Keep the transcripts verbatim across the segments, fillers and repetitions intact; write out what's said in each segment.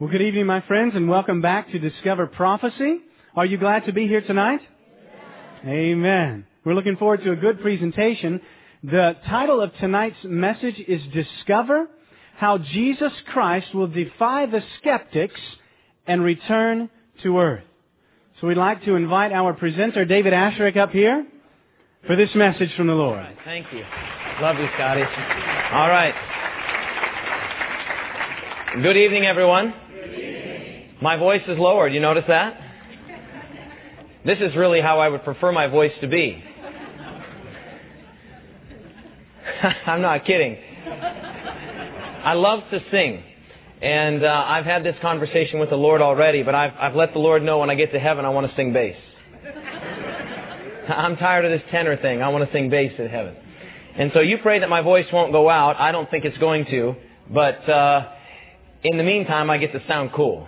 Well, good evening, my friends, and welcome back to Discover Prophecy. Are you glad to be here tonight? Amen. Amen. We're looking forward to a good presentation. The title of tonight's message is Discover How Jesus Christ Will Defy the Skeptics and Return to Earth. So we'd like to invite our presenter, David Asherick, up here for this message from the Lord. All right, thank you. Love you, Scotty. All right. Good evening, everyone. My voice is lowered. You notice that? This is really how I would prefer my voice to be. I'm not kidding. I love to sing. And uh, I've had this conversation with the Lord already, but I've, I've let the Lord know when I get to heaven I want to sing bass. I'm tired of this tenor thing. I want to sing bass in heaven. And so you pray that my voice won't go out. I don't think it's going to. But uh, in the meantime, I get to sound cool.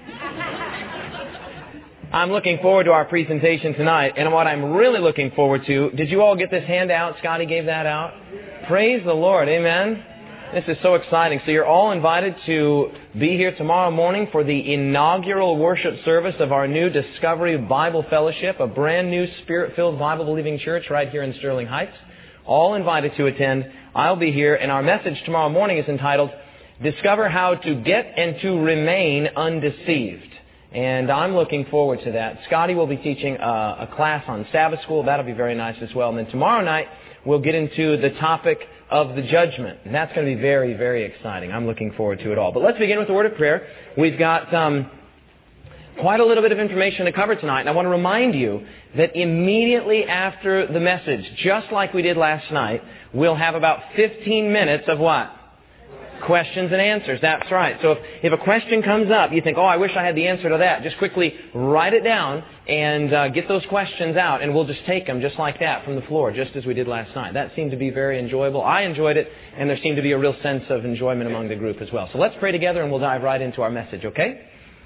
I'm looking forward to our presentation tonight, and what I'm really looking forward to, did you all get this handout? Scotty gave that out? Praise the Lord, amen? This is so exciting. So you're all invited to be here tomorrow morning for the inaugural worship service of our new Discovery Bible Fellowship, a brand new Spirit-filled Bible-believing church right here in Sterling Heights. All invited to attend. I'll be here, and our message tomorrow morning is entitled, Discover How to Get and to Remain Undeceived. And I'm looking forward to that. Scotty will be teaching a, a class on Sabbath school. That'll be very nice as well. And then tomorrow night, we'll get into the topic of the judgment. And that's going to be very, very exciting. I'm looking forward to it all. But let's begin with a word of prayer. We've got um, quite a little bit of information to cover tonight. And I want to remind you that immediately after the message, just like we did last night, we'll have about fifteen minutes of what? Questions and answers. That's right. So if, if a question comes up, you think, oh, I wish I had the answer to that. Just quickly write it down and uh, get those questions out, and we'll just take them just like that from the floor, just as we did last night. That seemed to be very enjoyable. I enjoyed it, and there seemed to be a real sense of enjoyment among the group as well. So let's pray together, and we'll dive right into our message, okay?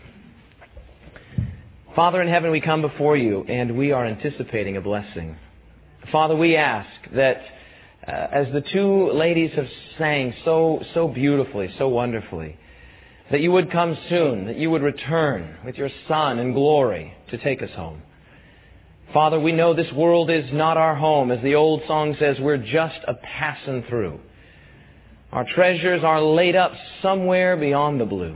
Father in heaven, we come before you, and we are anticipating a blessing. Father, we ask that Uh, as the two ladies have sang so so beautifully, so wonderfully, that you would come soon, that you would return with your Son in glory to take us home. Father, we know this world is not our home. As the old song says, we're just a passing through. Our treasures are laid up somewhere beyond the blue.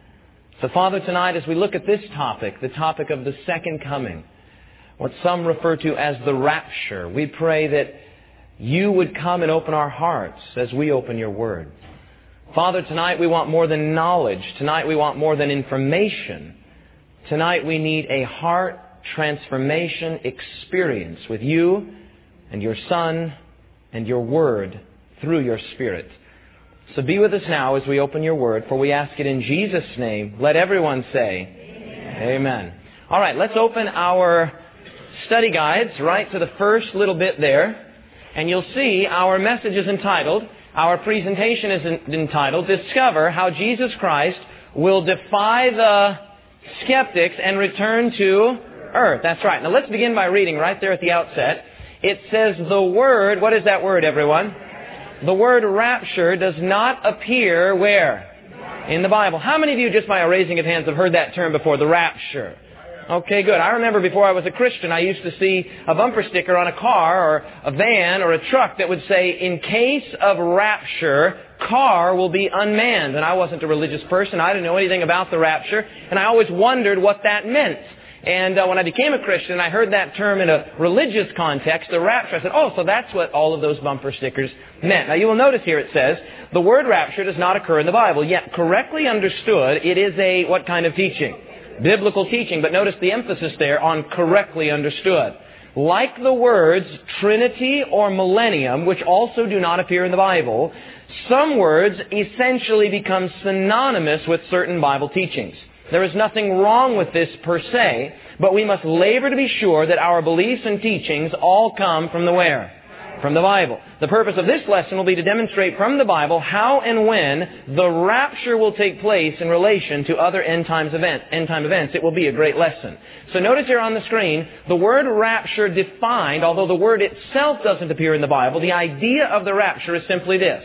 So Father, tonight as we look at this topic, the topic of the second coming, what some refer to as the rapture, we pray that you would come and open our hearts as we open your Word. Father, tonight we want more than knowledge. Tonight we want more than information. Tonight we need a heart transformation experience with you and your Son and your Word through your Spirit. So be with us now as we open your Word, for we ask it in Jesus' name. Let everyone say, Amen. Amen. All right, let's open our study guides right to the first little bit there. And you'll see our message is entitled, our presentation is entitled, Discover How Jesus Christ Will Defy the Skeptics and Return to Earth. That's right. Now let's begin by reading right there at the outset. It says the word, what is that word, everyone? The word rapture does not appear where? In the Bible. How many of you, just by a raising of hands, have heard that term before, the rapture? Okay, good. I remember before I was a Christian, I used to see a bumper sticker on a car or a van or a truck that would say, in case of rapture, car will be unmanned. And I wasn't a religious person. I didn't know anything about the rapture. And I always wondered what that meant. And uh, when I became a Christian, I heard that term in a religious context, the rapture. I said, oh, so that's what all of those bumper stickers meant. Now, you will notice here it says, the word rapture does not occur in the Bible. Yet, correctly understood, it is a what kind of teaching? Biblical teaching, but notice the emphasis there on correctly understood. Like the words Trinity or millennium, which also do not appear in the Bible, some words essentially become synonymous with certain Bible teachings. There is nothing wrong with this per se, but we must labor to be sure that our beliefs and teachings all come from the where? From the Bible. The purpose of this lesson will be to demonstrate from the Bible how and when the rapture will take place in relation to other end times event, end time events. It will be a great lesson. So notice here on the screen, the word rapture defined, although the word itself doesn't appear in the Bible, the idea of the rapture is simply this.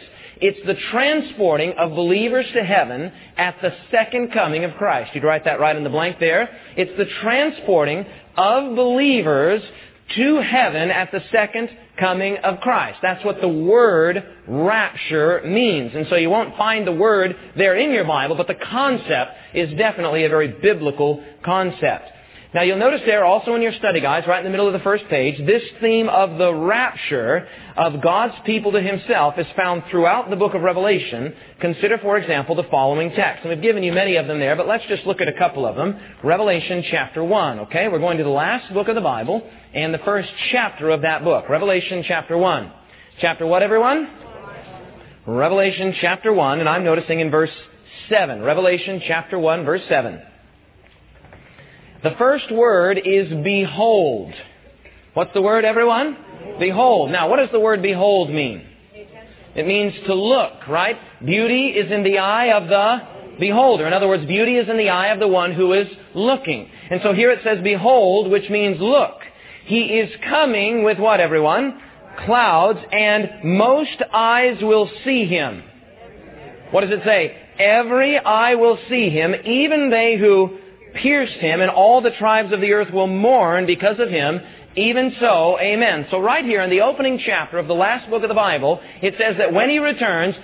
It's the transporting of believers to heaven at the second coming of Christ. You'd write that right in the blank there. It's the transporting of believers to heaven at the second coming of Christ. That's what the word rapture means. And so you won't find the word there in your Bible, but the concept is definitely a very biblical concept. Now you'll notice there also in your study guides, right in the middle of the first page, this theme of the rapture of God's people to Himself is found throughout the book of Revelation. Consider, for example, the following text. And we've given you many of them there, but let's just look at a couple of them. Revelation chapter one, okay? We're going to the last book of the Bible and the first chapter of that book. Revelation chapter one. Chapter what, everyone? Revelation chapter one, and I'm noticing in verse seven. Revelation chapter one, verse seven. The first word is behold. What's the word, everyone? Behold. Now, what does the word behold mean? It means to look, right? Beauty is in the eye of the beholder. In other words, beauty is in the eye of the one who is looking. And so here it says behold, which means look. He is coming with what, everyone? Clouds, and most eyes will see Him. What does it say? Every eye will see Him, even they who pierced Him, and all the tribes of the earth will mourn because of Him. Even so, amen. So right here in the opening chapter of the last book of the Bible, it says that when He returns,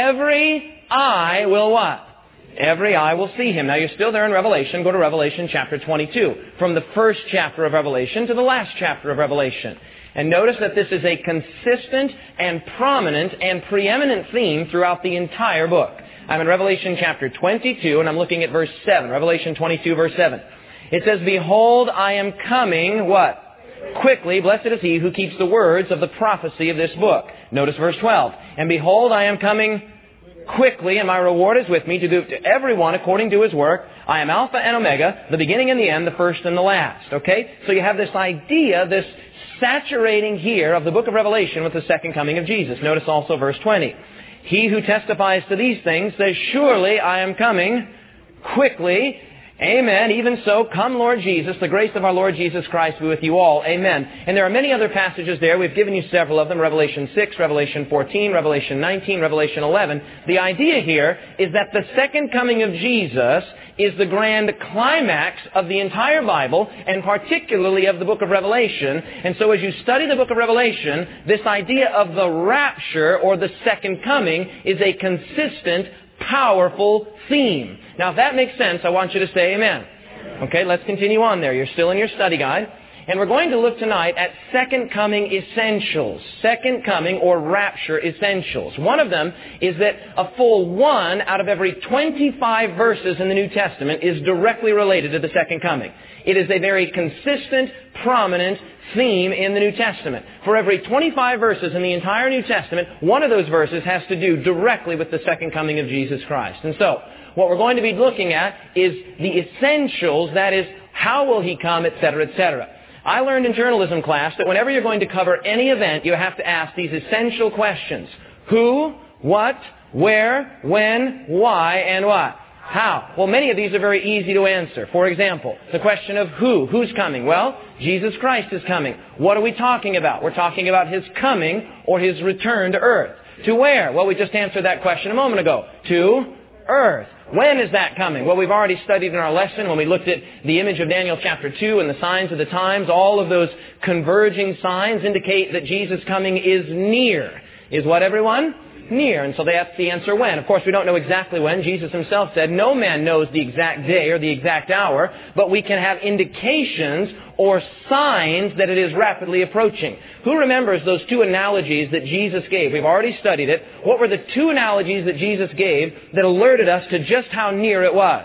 every eye will what? Every eye will see Him. Now you're still there in Revelation. Go to Revelation chapter twenty-two. From the first chapter of Revelation to the last chapter of Revelation. And notice that this is a consistent and prominent and preeminent theme throughout the entire book. I'm in Revelation chapter twenty-two, and I'm looking at verse seven. Revelation twenty-two, verse seven. It says, behold, I am coming, what? Quickly, blessed is he who keeps the words of the prophecy of this book. Notice verse twelve. And behold, I am coming quickly, and my reward is with me to do to everyone according to his work. I am Alpha and Omega, the beginning and the end, the first and the last. Okay? So you have this idea, this saturating here of the book of Revelation with the second coming of Jesus. Notice also verse twenty. He who testifies to these things says, surely I am coming quickly. Amen. Even so, come Lord Jesus, the grace of our Lord Jesus Christ be with you all. Amen. And there are many other passages there. We've given you several of them. Revelation six, Revelation fourteen, Revelation nineteen, Revelation eleven. The idea here is that the second coming of Jesus is the grand climax of the entire Bible, and particularly of the book of Revelation. And so as you study the book of Revelation, this idea of the rapture or the second coming is a consistent, powerful theme. Now, if that makes sense, I want you to say amen. Okay, let's continue on there. You're still in your study guide. And we're going to look tonight at second coming essentials. Second coming or rapture essentials. One of them is that a full one out of every twenty-five verses in the New Testament is directly related to the second coming. It is a very consistent, prominent theme in the New Testament. For every twenty-five verses in the entire New Testament, one of those verses has to do directly with the second coming of Jesus Christ. And so, what we're going to be looking at is the essentials, that is, how will He come, et cetera, et cetera. I learned in journalism class that whenever you're going to cover any event, you have to ask these essential questions. Who, what, where, when, why, and what? How? Well, many of these are very easy to answer. For example, the question of who. Who's coming? Well, Jesus Christ is coming. What are we talking about? We're talking about His coming or His return to earth. To where? Well, we just answered that question a moment ago. To earth. When is that coming? Well, we've already studied in our lesson when we looked at the image of Daniel chapter two and the signs of the times. All of those converging signs indicate that Jesus' coming is near. Is what, everyone? Near. And so that's the answer when. Of course, we don't know exactly when. Jesus Himself said, no man knows the exact day or the exact hour, but we can have indications or signs that it is rapidly approaching. Who remembers those two analogies that Jesus gave? We've already studied it. What were the two analogies that Jesus gave that alerted us to just how near it was?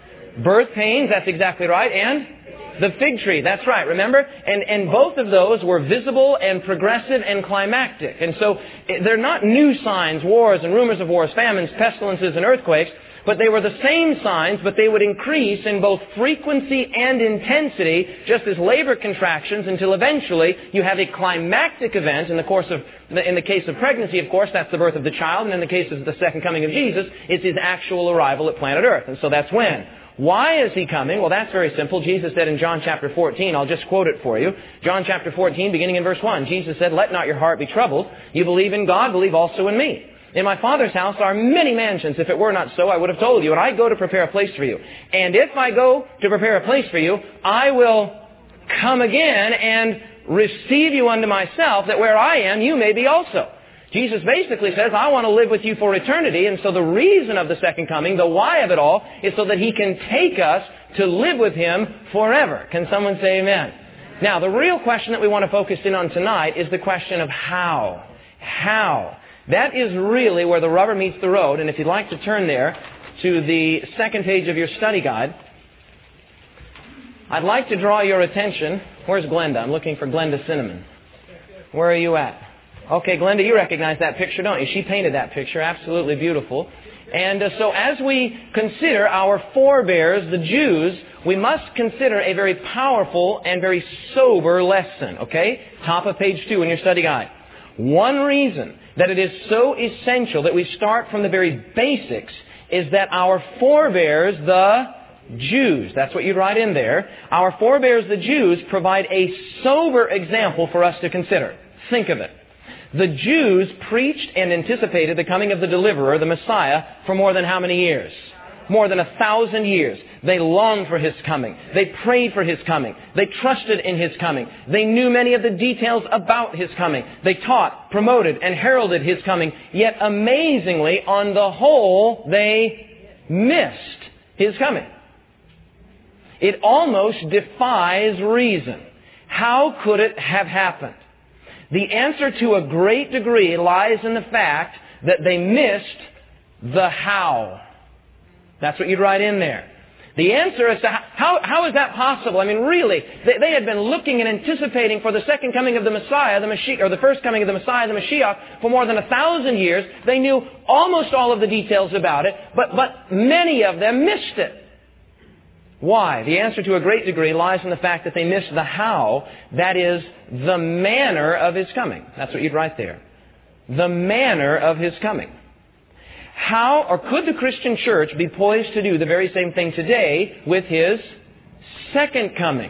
Birth pains, that's exactly right, and the fig tree, that's right, remember? And and both of those were visible and progressive and climactic. And so they're not new signs, wars and rumors of wars, famines, pestilences, and earthquakes, but they were the same signs, but they would increase in both frequency and intensity, just as labor contractions, until eventually you have a climactic event in the course of, in the case of pregnancy, of course, that's the birth of the child, and in the case of the second coming of Jesus, it's His actual arrival at planet Earth. And so that's when. Why is He coming? Well, that's very simple. Jesus said in John chapter fourteen, I'll just quote it for you. John chapter fourteen, beginning in verse one, Jesus said, let not your heart be troubled. You believe in God, believe also in me. In my Father's house are many mansions. If it were not so, I would have told you. And I go to prepare a place for you. And if I go to prepare a place for you, I will come again and receive you unto myself, that where I am, you may be also. Jesus basically says, I want to live with you for eternity. And so the reason of the second coming, the why of it all, is so that He can take us to live with Him forever. Can someone say amen? Now, the real question that we want to focus in on tonight is the question of how. How? That is really where the rubber meets the road. And if you'd like to turn there to the second page of your study guide, I'd like to draw your attention. Where's Glenda? I'm looking for Glenda Cinnamon. Where are you at? Okay, Glenda, you recognize that picture, don't you? She painted that picture. Absolutely beautiful. And uh, so as we consider our forebears, the Jews, we must consider a very powerful and very sober lesson. Okay? Top of page two in your study guide. One reason that it is so essential that we start from the very basics is that our forebears, the Jews, that's what you'd write in there, our forebears, the Jews, provide a sober example for us to consider. Think of it. The Jews preached and anticipated the coming of the deliverer, the Messiah, for more than how many years? More than a thousand years. They longed for His coming. They prayed for His coming. They trusted in His coming. They knew many of the details about His coming. They taught, promoted, and heralded His coming. Yet amazingly, on the whole, they missed His coming. It almost defies reason. How could it have happened? The answer to a great degree lies in the fact that they missed the how. That's what you'd write in there. The answer is to how, how is that possible? I mean, really, they, they had been looking and anticipating for the second coming of the Messiah, the Mashiach, or the first coming of the Messiah, the Mashiach, for more than a thousand years. They knew almost all of the details about it, but, but many of them missed it. Why? The answer to a great degree lies in the fact that they missed the how, that is, the manner of His coming. That's what you'd write there. The manner of His coming. How, or could the Christian church be poised to do the very same thing today with His second coming?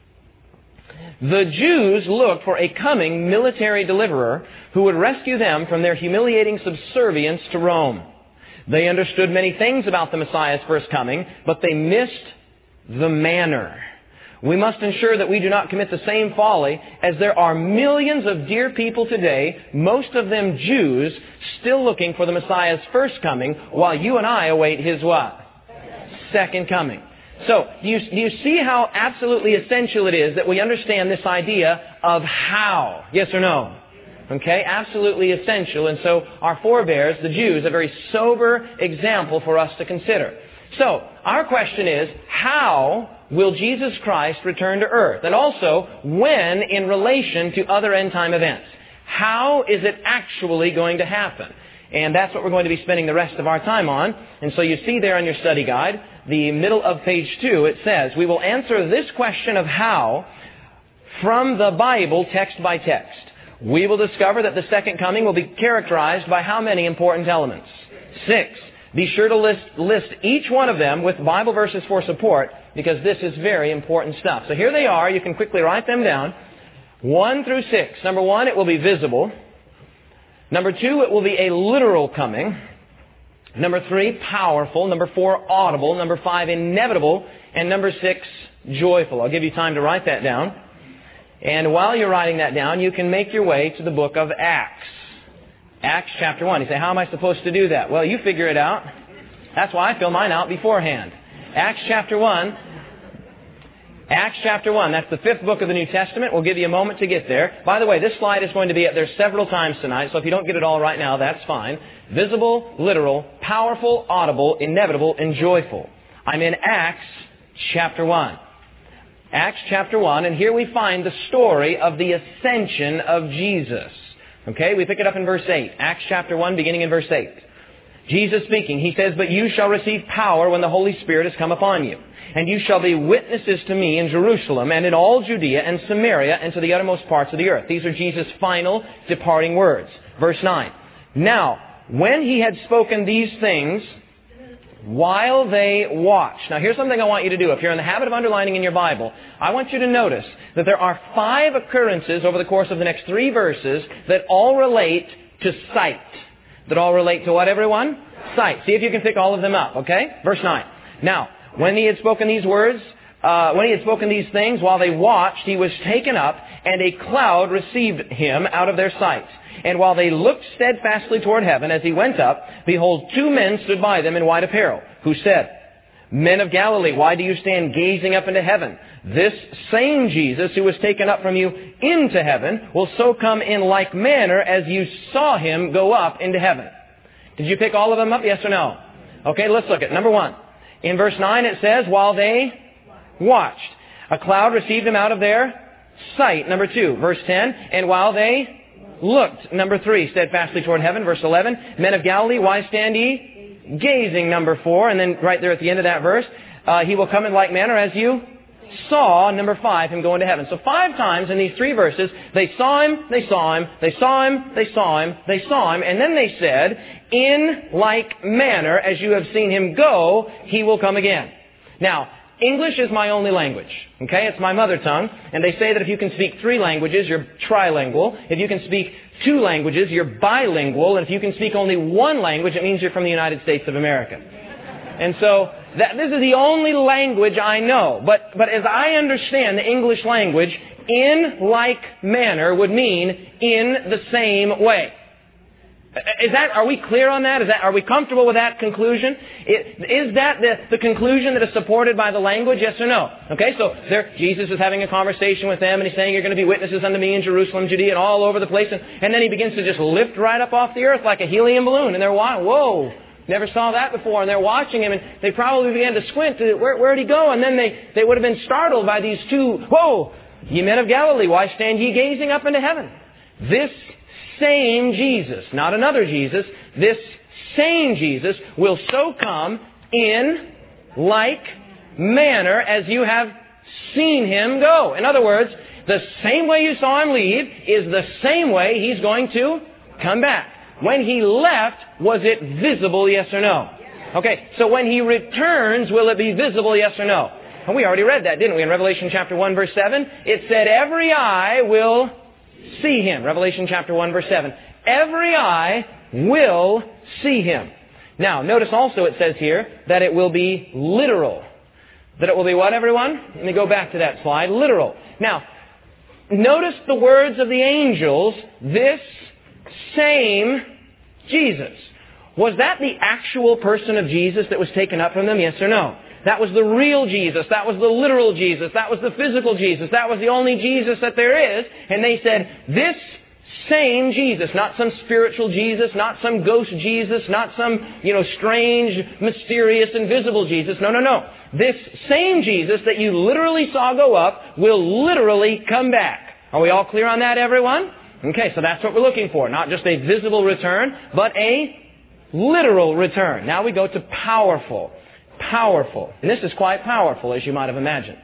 The Jews looked for a coming military deliverer who would rescue them from their humiliating subservience to Rome. They understood many things about the Messiah's first coming, but they missed the manner. We must ensure that we do not commit the same folly as there are millions of dear people today, most of them Jews, still looking for the Messiah's first coming, while you and I await His what? Second coming. So, do you, do you see how absolutely essential it is that we understand this idea of how? Yes or no? Okay, absolutely essential. And so our forebears, the Jews, a very sober example for us to consider. So, our question is, how will Jesus Christ return to earth? And also, when in relation to other end-time events? How is it actually going to happen? And that's what we're going to be spending the rest of our time on. And so you see there on your study guide, the middle of page two, it says, we will answer this question of how from the Bible, text by text. We will discover that the second coming will be characterized by how many important elements? Six. Be sure to list, list each one of them with Bible verses for support, because this is very important stuff. So here they are. You can quickly write them down. One through six. Number one, it will be visible. Number two, it will be a literal coming. Number three, powerful. Number four, audible. Number five, inevitable. And number six, joyful. I'll give you time to write that down. And while you're writing that down, you can make your way to the book of Acts. Acts chapter one. You say, how am I supposed to do that? Well, you figure it out. That's why I fill mine out beforehand. Acts chapter one. Acts chapter one. That's the fifth book of the New Testament. We'll give you a moment to get there. By the way, this slide is going to be up there several times tonight, so if you don't get it all right now, that's fine. Visible, literal, powerful, audible, inevitable, and joyful. I'm in Acts chapter one. Acts chapter one, and here we find the story of the ascension of Jesus. Okay, we pick it up in verse eight. Acts chapter one, beginning in verse eight. Jesus speaking, He says, but you shall receive power when the Holy Spirit has come upon you. And you shall be witnesses to me in Jerusalem and in all Judea and Samaria and to the uttermost parts of the earth. These are Jesus' final departing words. Verse nine. Now, when He had spoken these things, while they watched. Now, here's something I want you to do. If you're in the habit of underlining in your Bible, I want you to notice that there are five occurrences over the course of the next three verses that all relate to sight. that all relate to what, everyone? Sight. See if you can pick all of them up, okay? Verse nine. Now, when he had spoken these words, uh, when he had spoken these things, while they watched, he was taken up, and a cloud received him out of their sight. And while they looked steadfastly toward heaven as he went up, behold, two men stood by them in white apparel, who said, Men of Galilee, why do you stand gazing up into heaven? This same Jesus who was taken up from you into heaven will so come in like manner as you saw him go up into heaven. Did you pick all of them up, yes or no? Okay, let's look at number one. In verse nine it says, while they watched, a cloud received him out of their sight. Number two, verse ten, and while they looked. Number three, steadfastly toward heaven. Verse eleven, Men of Galilee, why stand ye gazing? Number four, and then right there at the end of that verse, uh, he will come in like manner as you saw, number five, him go into heaven. So five times in these three verses, they saw him, they saw him, they saw him, they saw him, they saw him, and then they said, in like manner as you have seen him go, he will come again. Now, English is my only language. Okay? It's my mother tongue. And they say that if you can speak three languages, you're trilingual. If you can speak two languages, you're bilingual. And if you can speak only one language, it means you're from the United States of America. And so, that, this is the only language I know. But, but as I understand the English language, in like manner would mean in the same way. Is that, are we clear on that? Is that, are we comfortable with that conclusion? Is that the, the conclusion that is supported by the language? Yes or no? Okay, so there, Jesus is having a conversation with them and he's saying, you're going to be witnesses unto me in Jerusalem, Judea, and all over the place. And, and then he begins to just lift right up off the earth like a helium balloon. And they're watching, whoa, never saw that before. And they're watching him and they probably began to squint. To, where, where'd he go? And then they, they would have been startled by these two, whoa, ye men of Galilee, why stand ye gazing up into heaven? This same Jesus, not another Jesus, this same Jesus will so come in like manner as you have seen him go. In other words, the same way you saw him leave is the same way he's going to come back. When he left, was it visible, yes or no? Okay, so when he returns, will it be visible, yes or no? And we already read that, didn't we? In Revelation chapter one, verse seven, it said, every eye will see him. Revelation chapter one, verse seven. Every eye will see him. Now, notice also it says here that it will be literal. That it will be what, everyone? Let me go back to that slide. Literal. Now, notice the words of the angels, this same Jesus. Was that the actual person of Jesus that was taken up from them? Yes or no? That was the real Jesus. That was the literal Jesus. That was the physical Jesus. That was the only Jesus that there is. And they said, this same Jesus, not some spiritual Jesus, not some ghost Jesus, not some, you know, strange, mysterious, invisible Jesus. No, no, no. This same Jesus that you literally saw go up will literally come back. Are we all clear on that, everyone? Okay, so that's what we're looking for. Not just a visible return, but a literal return. Now we go to powerful. Powerful. And this is quite powerful, as you might have imagined.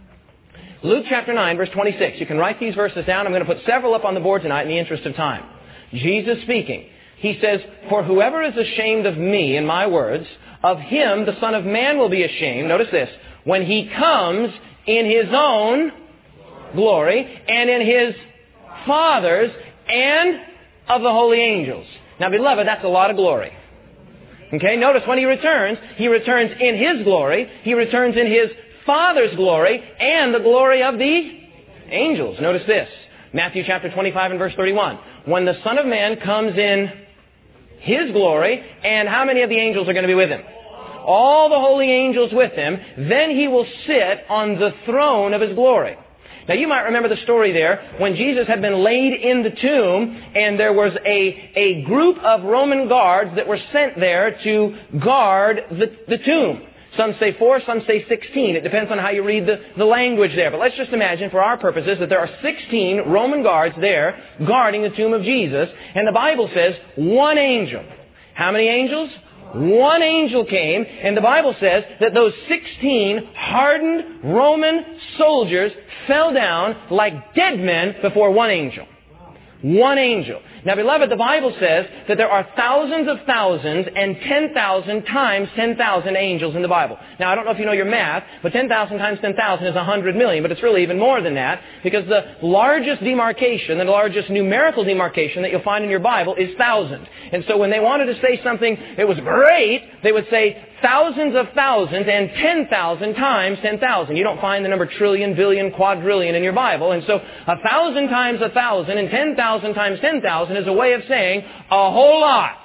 Luke chapter nine, verse twenty-six. You can write these verses down. I'm going to put several up on the board tonight in the interest of time. Jesus speaking. He says, for whoever is ashamed of me and my words, of him the Son of Man will be ashamed. Notice this. When he comes in his own glory and in his Father's and of the holy angels. Now, beloved, that's a lot of glory. Okay, notice when he returns, he returns in his glory, he returns in his Father's glory, and the glory of the angels. Notice this, Matthew chapter twenty-five and verse thirty-one. When the Son of Man comes in his glory, and how many of the angels are going to be with him? All the holy angels with him, then he will sit on the throne of his glory. Now, you might remember the story there when Jesus had been laid in the tomb and there was a, a group of Roman guards that were sent there to guard the, the tomb. Some say four, some say sixteen. It depends on how you read the, the language there. But let's just imagine for our purposes that there are sixteen Roman guards there guarding the tomb of Jesus. And the Bible says one angel. How many angels? One angel came, and the Bible says that those sixteen hardened Roman soldiers fell down like dead men before one angel. One angel. Now, beloved, the Bible says that there are thousands of thousands and ten thousand times ten thousand angels in the Bible. Now, I don't know if you know your math, but ten thousand times ten thousand is one hundred million, but it's really even more than that, because the largest demarcation, the largest numerical demarcation that you'll find in your Bible is thousand. And so when they wanted to say something that was great, they would say thousands of thousands and ten thousand times ten thousand. You don't find the number trillion, billion, quadrillion in your Bible. And so a thousand times a thousand and ten thousand times ten thousand is a way of saying a whole lot.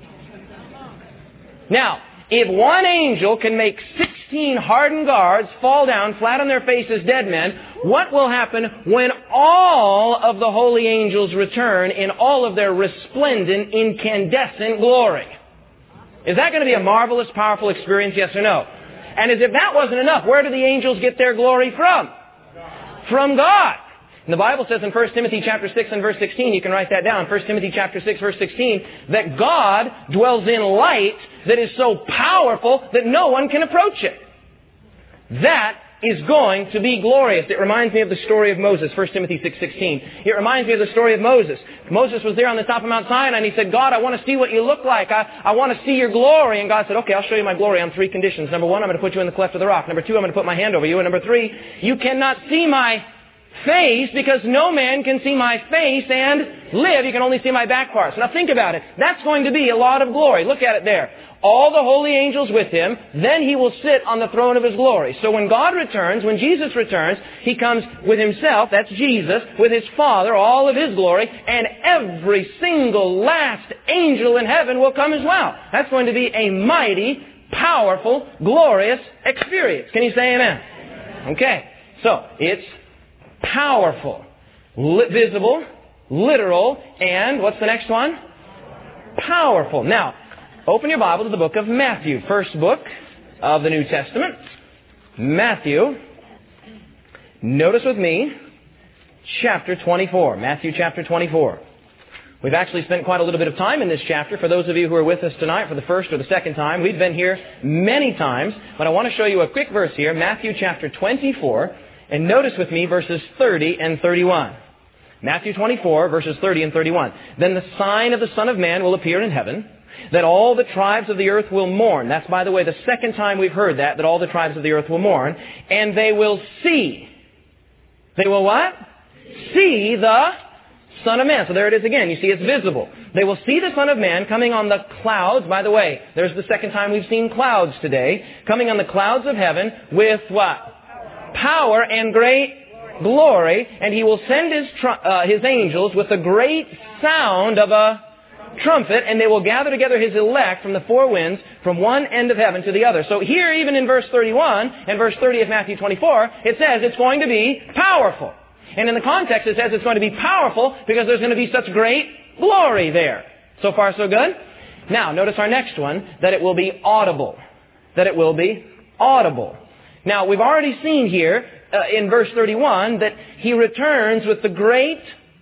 Now, if one angel can make sixteen hardened guards fall down flat on their faces, dead men, what will happen when all of the holy angels return in all of their resplendent, incandescent glory? Is that going to be a marvelous, powerful experience, yes or no? And as if that wasn't enough, where do the angels get their glory from? From God. And the Bible says in First Timothy chapter six and verse sixteen, you can write that down, First Timothy chapter six, verse sixteen, that God dwells in light that is so powerful that no one can approach it. That is going to be glorious. It reminds me of the story of Moses, First Timothy six sixteen. It reminds me of the story of Moses. Moses was there on the top of Mount Sinai and he said, God, I want to see what you look like. I, I want to see your glory. And God said, okay, I'll show you my glory on three conditions. Number one, I'm going to put you in the cleft of the rock. Number two, I'm going to put my hand over you. And number three, you cannot see my face, because no man can see my face and live. You can only see my back parts. Now think about it. That's going to be a lot of glory. Look at it there. All the holy angels with him, then he will sit on the throne of his glory. So when God returns, when Jesus returns, he comes with himself, that's Jesus, with his Father, all of his glory, and every single last angel in heaven will come as well. That's going to be a mighty, powerful, glorious experience. Can you say amen? Okay. So, it's powerful, li- visible, literal, and what's the next one? Powerful. Now, open your Bible to the book of Matthew, first book of the New Testament. Matthew. Notice with me, chapter twenty-four. Matthew chapter twenty-four. We've actually spent quite a little bit of time in this chapter. For those of you who are with us tonight for the first or the second time, we've been here many times, but I want to show you a quick verse here, Matthew chapter twenty-four. And notice with me verses thirty and thirty-one. Matthew twenty-four, verses thirty and thirty-one. Then the sign of the Son of Man will appear in heaven, that all the tribes of the earth will mourn. That's, by the way, the second time we've heard that, that all the tribes of the earth will mourn. And they will see. They will what? See the Son of Man. So there it is again. You see, it's visible. They will see the Son of Man coming on the clouds. By the way, there's the second time we've seen clouds today. Coming on the clouds of heaven with what? Power and great glory, and he will send his tr- uh, his angels with a great sound of a trumpet, and they will gather together his elect from the four winds, from one end of heaven to the other. So here, even in verse thirty-one and verse thirty of Matthew twenty-four, it says it's going to be powerful. And in the context, it says it's going to be powerful because there's going to be such great glory there. So far, so good? Now, notice our next one, that it will be audible. That it will be audible. Now, we've already seen here uh, in verse thirty-one that he returns with the great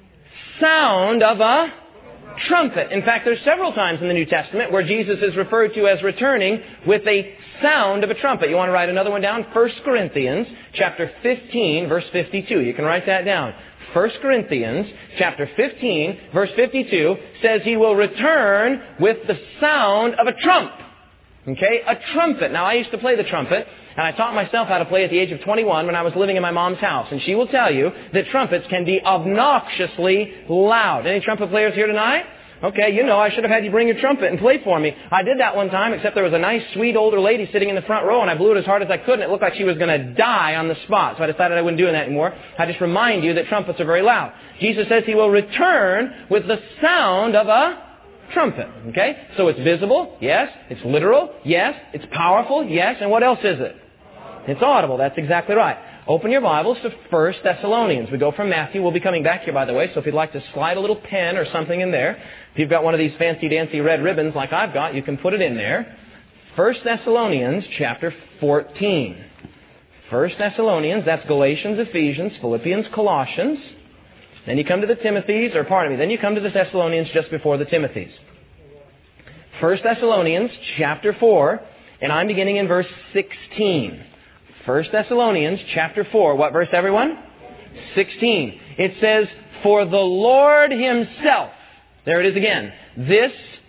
sound of a trumpet. In fact, there's several times in the New Testament where Jesus is referred to as returning with a sound of a trumpet. You want to write another one down? First Corinthians chapter fifteen, verse fifty-two. You can write that down. First Corinthians chapter fifteen, verse fifty-two says he will return with the sound of a trump. Okay? A trumpet. Now, I used to play the trumpet, and I taught myself how to play at the age of twenty-one when I was living in my mom's house. And she will tell you that trumpets can be obnoxiously loud. Any trumpet players here tonight? Okay, you know, I should have had you bring your trumpet and play for me. I did that one time, except there was a nice, sweet older lady sitting in the front row, and I blew it as hard as I could, and it looked like she was going to die on the spot. So I decided I wouldn't do that anymore. I just remind you that trumpets are very loud. Jesus says he will return with the sound of a trumpet. Okay? So it's visible, yes. It's literal, yes. It's powerful, yes. And what else is it? It's audible. That's exactly right. Open your Bibles to First Thessalonians. We go from Matthew. We'll be coming back here, by the way, so if you'd like to slide a little pen or something in there, if you've got one of these fancy-dancy red ribbons like I've got, you can put it in there. First Thessalonians chapter fourteen. First Thessalonians, that's Galatians, Ephesians, Philippians, Colossians. Then you come to the Timothys, or pardon me, then you come to the Thessalonians just before the Timothys. First Thessalonians chapter four, and I'm beginning in verse sixteen. First Thessalonians chapter four. What verse, everyone? sixteen. It says, "For the Lord himself There it is again. This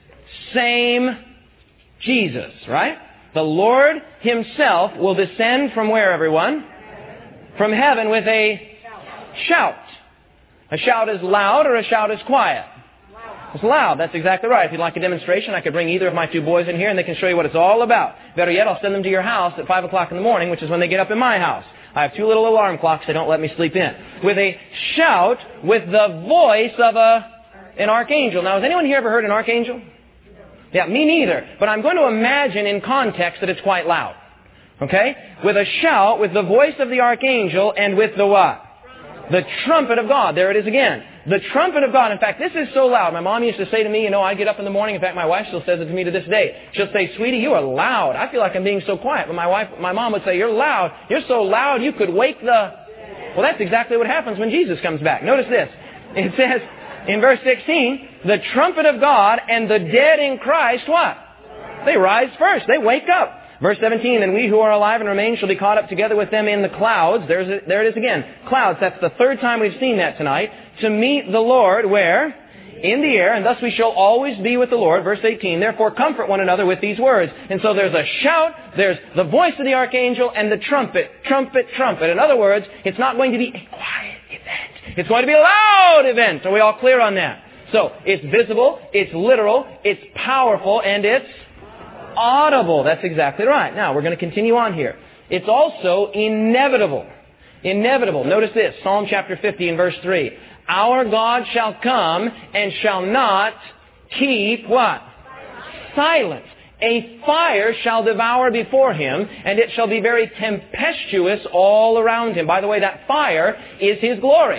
same Jesus, right? The Lord Himself will descend from where, everyone? From heaven with a shout. A shout is loud or a shout is quiet? It's loud. That's exactly right. If you'd like a demonstration, I could bring either of my two boys in here and they can show you what it's all about. Better yet, I'll send them to your house at five o'clock in the morning, which is when they get up in my house. I have two little alarm clocks. They don't let me sleep in. With a shout, with the voice of a an archangel. Now, has anyone here ever heard an archangel? Yeah, me neither. But I'm going to imagine in context that it's quite loud. Okay? With a shout, with the voice of the archangel, and with the what? The trumpet of God. There it is again. The trumpet of God. In fact, this is so loud. My mom used to say to me, you know, I get up in the morning. In fact, my wife still says it to me to this day. She'll say, sweetie, you are loud. I feel like I'm being so quiet. But my wife, my mom would say, you're loud. You're so loud you could wake the... Well, that's exactly what happens when Jesus comes back. Notice this. It says in verse sixteen, the trumpet of God and the dead in Christ, what? They rise first. They wake up. Verse seventeen, and we who are alive and remain shall be caught up together with them in the clouds. There's a, there it is again. Clouds. That's the third time we've seen that tonight. To meet the Lord, where? In the air, and thus we shall always be with the Lord. Verse eighteen, therefore comfort one another with these words. And so there's a shout, there's the voice of the archangel, and the trumpet, trumpet, trumpet. In other words, it's not going to be a quiet event. It's going to be a loud event. Are we all clear on that? So, it's visible, it's literal, it's powerful, and it's audible. That's exactly right. Now, we're going to continue on here. It's also inevitable. Inevitable. Notice this, Psalm chapter fifty and verse three. Our God shall come and shall not keep what? Silence. A fire shall devour before Him, and it shall be very tempestuous all around Him. By the way, that fire is His glory.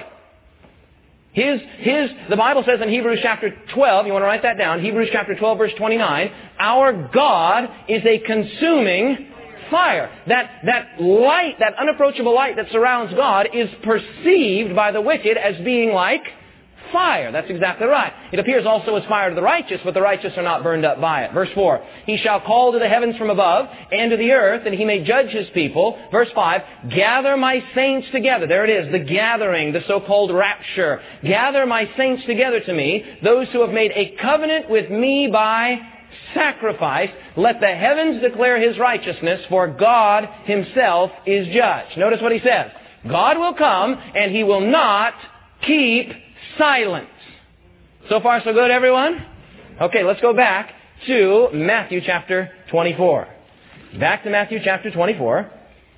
His, his, the Bible says in Hebrews chapter twelve, you want to write that down, Hebrews chapter twelve verse twenty-nine, our God is a consuming fire. That, that light, that unapproachable light that surrounds God is perceived by the wicked as being like fire. That's exactly right. It appears also as fire to the righteous, but the righteous are not burned up by it. Verse four, He shall call to the heavens from above and to the earth, and He may judge His people. Verse five, gather my saints together. There it is, the gathering, the so-called rapture. Gather my saints together to me, those who have made a covenant with me by sacrifice. Let the heavens declare His righteousness, for God Himself is judge. Notice what He says. God will come, and He will not keep silence. So far, so good, everyone? Okay, let's go back to Matthew chapter twenty-four. Back to Matthew chapter twenty-four.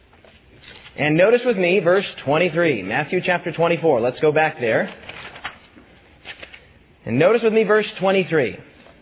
And notice with me verse twenty-three. Matthew chapter twenty-four. Let's go back there. And notice with me verse twenty-three.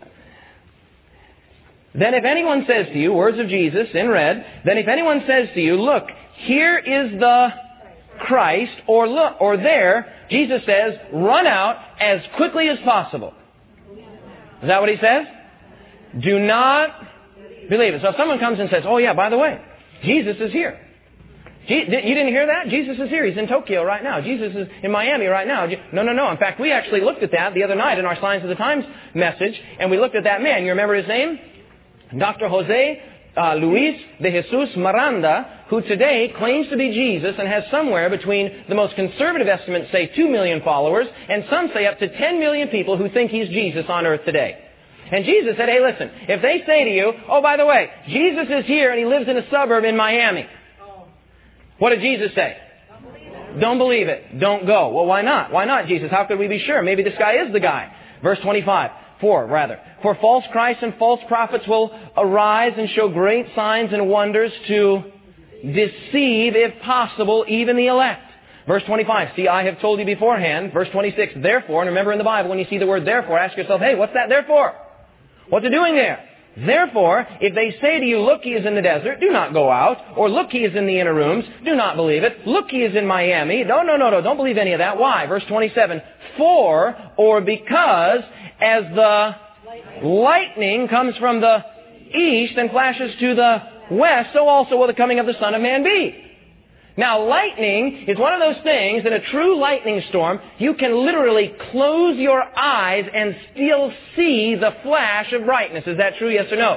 Then if anyone says to you, words of Jesus in red, then if anyone says to you, look, here is the Christ, or look, or there, Jesus says, run out as quickly as possible. Is that what He says? Do not believe it. So if someone comes and says, oh yeah, by the way, Jesus is here. You didn't hear that? Jesus is here. He's in Tokyo right now. Jesus is in Miami right now. No, no, no. In fact, we actually looked at that the other night in our Signs of the Times message, and we looked at that man. You remember his name? Doctor Jose uh, Luis de Jesus Miranda, who today claims to be Jesus and has somewhere between the most conservative estimates say two million followers, and some say up to ten million people who think He's Jesus on earth today. And Jesus said, hey, listen, if they say to you, oh, by the way, Jesus is here and He lives in a suburb in Miami. What did Jesus say? Don't believe it. Don't believe it. Don't go. Well, why not? Why not, Jesus? How could we be sure? Maybe this guy is the guy. Verse twenty-five. For, rather. For false Christs and false prophets will arise and show great signs and wonders to deceive, if possible, even the elect. Verse twenty-five. See, I have told you beforehand. Verse twenty-six. Therefore, and remember in the Bible, when you see the word therefore, ask yourself, hey, what's that there for? What's it doing there? Therefore, if they say to you, look, He is in the desert, do not go out. Or look, He is in the inner rooms, do not believe it. Look, He is in Miami. No, no, no, no, don't believe any of that. Why? Verse twenty-seven. For, or because, as the lightning comes from the east and flashes to the west, so also will the coming of the Son of Man be. Now, lightning is one of those things, in a true lightning storm, you can literally close your eyes and still see the flash of brightness. Is that true, yes or no?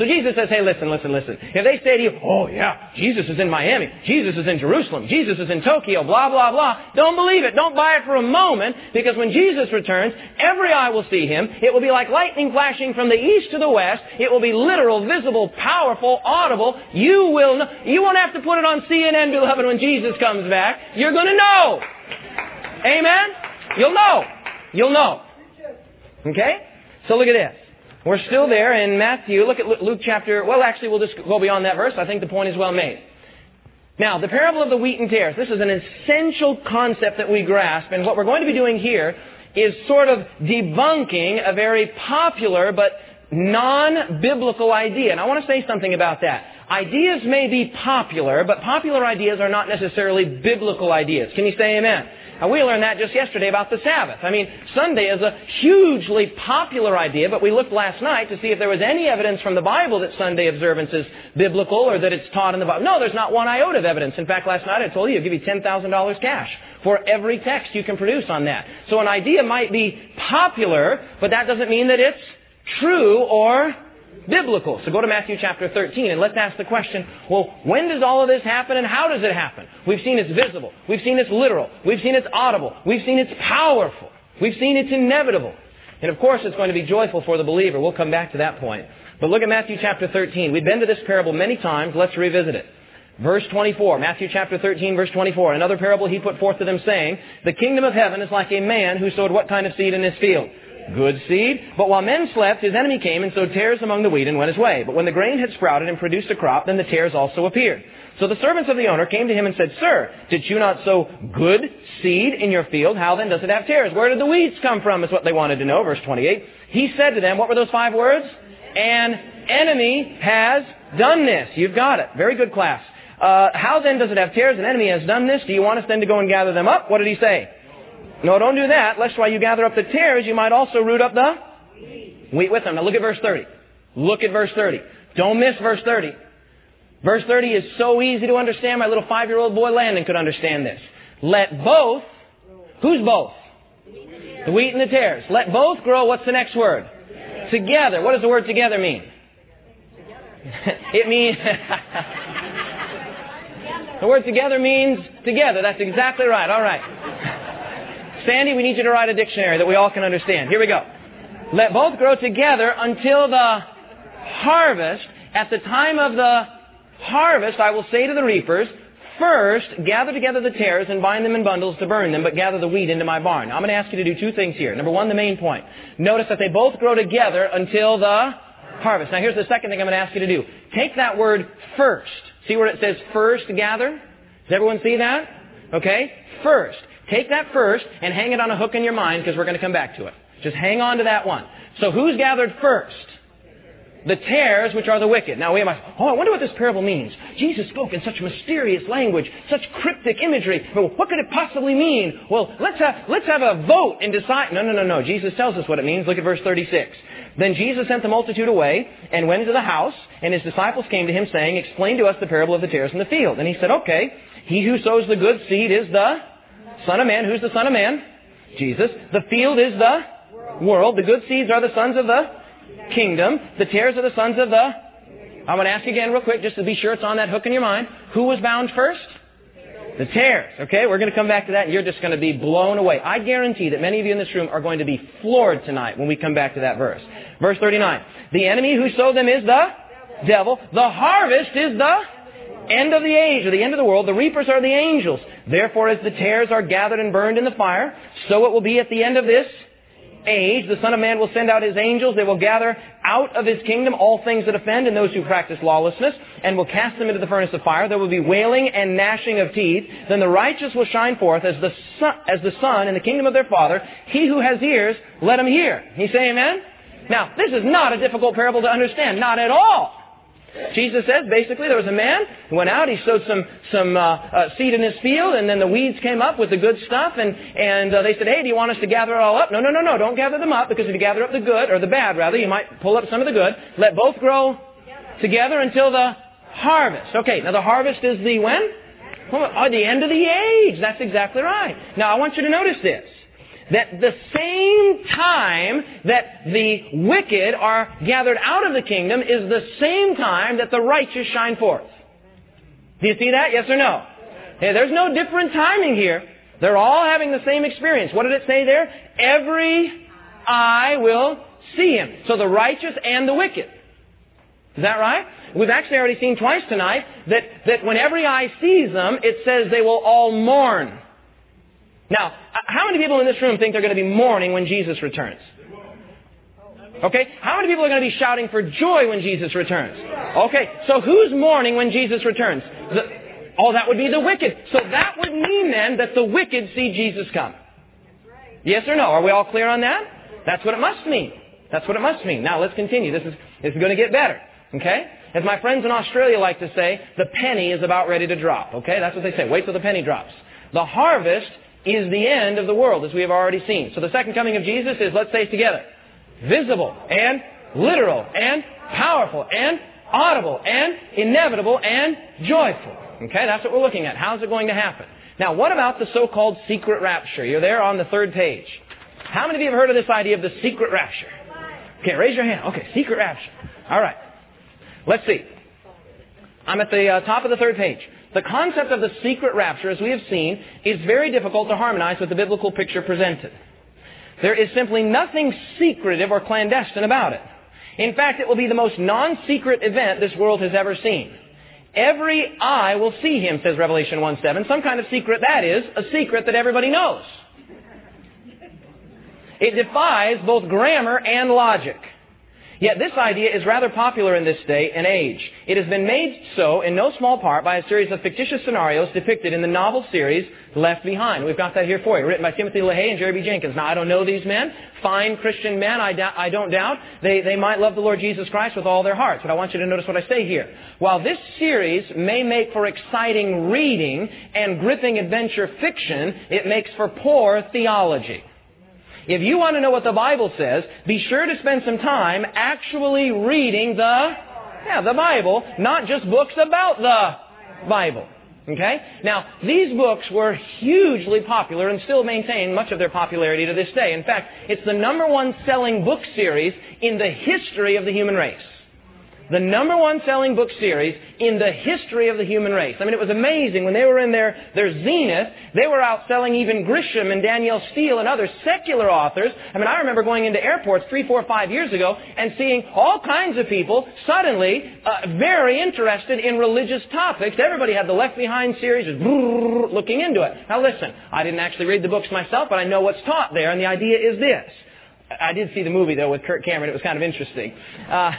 So Jesus says, hey, listen, listen, listen. If they say to you, oh yeah, Jesus is in Miami, Jesus is in Jerusalem, Jesus is in Tokyo, blah, blah, blah, don't believe it. Don't buy it for a moment, because when Jesus returns, every eye will see Him. It will be like lightning flashing from the east to the west. It will be literal, visible, powerful, audible. You will know. You won't have to put it on C N N, beloved, when Jesus comes back. You're going to know. Amen? You'll know. You'll know. Okay? So look at this. We're still there in Matthew. Look at Luke chapter... Well, actually, we'll just go beyond that verse. I think the point is well made. Now, the parable of the wheat and tares. This is an essential concept that we grasp. And what we're going to be doing here is sort of debunking a very popular but non-biblical idea. And I want to say something about that. Ideas may be popular, but popular ideas are not necessarily biblical ideas. Can you say amen? Now, we learned that just yesterday about the Sabbath. I mean, Sunday is a hugely popular idea, but we looked last night to see if there was any evidence from the Bible that Sunday observance is biblical or that it's taught in the Bible. No, there's not one iota of evidence. In fact, last night I told you I'll give you ten thousand dollars cash for every text you can produce on that. So an idea might be popular, but that doesn't mean that it's true or biblical. So go to Matthew chapter thirteen and let's ask the question, well, when does all of this happen and how does it happen? We've seen it's visible. We've seen it's literal. We've seen it's audible. We've seen it's powerful. We've seen it's inevitable. And of course it's going to be joyful for the believer. We'll come back to that point. But look at Matthew chapter thirteen. We've been to this parable many times. Let's revisit it. Verse twenty-four, Matthew chapter thirteen, verse twenty-four. Another parable he put forth to them, saying, the kingdom of heaven is like a man who sowed what kind of seed in his field? Good seed. But while men slept, his enemy came and sowed tares among the wheat and went his way. But when the grain had sprouted and produced a crop, then the tares also appeared. So the servants of the owner came to him and said, Sir, did you not sow good seed in your field? How then does it have tares? Where did the weeds come from, is what they wanted to know. Verse twenty-eight. He said to them, what were those five words? An enemy has done this. You've got it. Very good, class. Uh, how then does it have tares? An enemy has done this. Do you want us then to go and gather them up? What did he say? No, don't do that, lest while you gather up the tares, you might also root up the wheat with them. Now look at verse thirty. Look at verse thirty. Don't miss verse thirty. Verse thirty is so easy to understand. My little five-year-old boy Landon could understand this. Let both, who's both? The wheat and the tares. Let both grow, what's the next word? Together. What does the word together mean? It means... The word together means together. That's exactly right. All right. Sandy, we need you to write a dictionary that we all can understand. Here we go. Let both grow together until the harvest. At the time of the harvest, I will say to the reapers, first, gather together the tares and bind them in bundles to burn them, but gather the wheat into my barn. Now, I'm going to ask you to do two things here. Number one, the main point. Notice that they both grow together until the harvest. Now, here's the second thing I'm going to ask you to do. Take that word first. See where it says first gather? Does everyone see that? Okay? First. Take that first and hang it on a hook in your mind because we're going to come back to it. Just hang on to that one. So who's gathered first? The tares, which are the wicked. Now we might, oh, I wonder what this parable means. Jesus spoke in such mysterious language, such cryptic imagery. But what could it possibly mean? Well, let's have, let's have a vote and decide. No, no, no, no. Jesus tells us what it means. Look at verse thirty-six. Then Jesus sent the multitude away and went into the house, and his disciples came to him saying, explain to us the parable of the tares in the field. And he said, okay, he who sows the good seed is the Son of Man. Who's the Son of Man? Jesus. The field is the world. The good seeds are the sons of the kingdom. The tares are the sons of the... I'm going to ask you again real quick just to be sure it's on that hook in your mind. Who was bound first? The tares. Okay, we're going to come back to that and you're just going to be blown away. I guarantee that many of you in this room are going to be floored tonight when we come back to that verse. Verse thirty-nine. The enemy who sowed them is the devil. The harvest is the end of the age, or the end of the world. The reapers are the angels. Therefore, as the tares are gathered and burned in the fire, so it will be at the end of this age. The Son of Man will send out His angels. They will gather out of His kingdom all things that offend and those who practice lawlessness, and will cast them into the furnace of fire. There will be wailing and gnashing of teeth. Then the righteous will shine forth as the sun, as the sun in the kingdom of their Father. He who has ears, let him hear. You say amen? Now, this is not a difficult parable to understand. Not at all. Jesus says, basically, there was a man who went out, he sowed some some uh, uh, seed in his field, and then the weeds came up with the good stuff, and, and uh, they said, hey, do you want us to gather it all up? No, no, no, no, don't gather them up, because if you gather up the good, or the bad, rather, you might pull up some of the good. Let both grow together until the harvest. Okay, now the harvest is the when? Well, at the end of the age. That's exactly right. Now, I want you to notice this. that the same time that the wicked are gathered out of the kingdom is the same time that the righteous shine forth. Do you see that? Yes or no? Yeah, there's no different timing here. They're all having the same experience. What did it say there? Every eye will see Him. So the righteous and the wicked. Is that right? We've actually already seen twice tonight that, that when every eye sees them, it says they will all mourn. Now, how many people in this room think they're going to be mourning when Jesus returns? Okay, how many people are going to be shouting for joy when Jesus returns? Okay, so who's mourning when Jesus returns? The, oh, that would be the wicked. So that would mean then that the wicked see Jesus come. Yes or no? Are we all clear on that? That's what it must mean. That's what it must mean. Now let's continue. This is, this is going to get better. Okay? As my friends in Australia like to say, the penny is about ready to drop. Okay? That's what they say. Wait till the penny drops. The harvest is the end of the world, as we have already seen. So the second coming of Jesus is, let's say it together, visible and literal and powerful and audible and inevitable and joyful. Okay? That's what we're looking at. How's it going to happen? Now, what about the so-called secret rapture? You're there on the third page. How many of you have heard of this idea of the secret rapture? Okay, raise your hand. Okay, secret rapture. All right. Let's see. I'm at the uh, top of the third page. The concept of the secret rapture, as we have seen, is very difficult to harmonize with the biblical picture presented. There is simply nothing secretive or clandestine about it. In fact, it will be the most non-secret event this world has ever seen. Every eye will see Him, says Revelation one seven. Some kind of secret, that is, a secret that everybody knows. It defies both grammar and logic. Yet this idea is rather popular in this day and age. It has been made so in no small part by a series of fictitious scenarios depicted in the novel series Left Behind. We've got that here for you, written by Timothy LaHaye and Jerry B. Jenkins. Now, I don't know these men. Fine Christian men, I, doubt, I don't doubt. They, they might love the Lord Jesus Christ with all their hearts. But I want you to notice what I say here. While this series may make for exciting reading and gripping adventure fiction, it makes for poor theology. If you want to know what the Bible says, be sure to spend some time actually reading the, yeah, the Bible, not just books about the Bible. Okay? Now, these books were hugely popular and still maintain much of their popularity to this day. In fact, it's the number one selling book series in the history of the human race. The number one selling book series in the history of the human race. I mean, it was amazing. When they were in their, their zenith, they were outselling even Grisham and Danielle Steele and other secular authors. I mean, I remember going into airports three, four, five years ago and seeing all kinds of people suddenly uh, very interested in religious topics. Everybody had the Left Behind series, just looking into it. Now listen, I didn't actually read the books myself, but I know what's taught there, and the idea is this. I did see the movie, though, with Kirk Cameron. It was kind of interesting. Uh,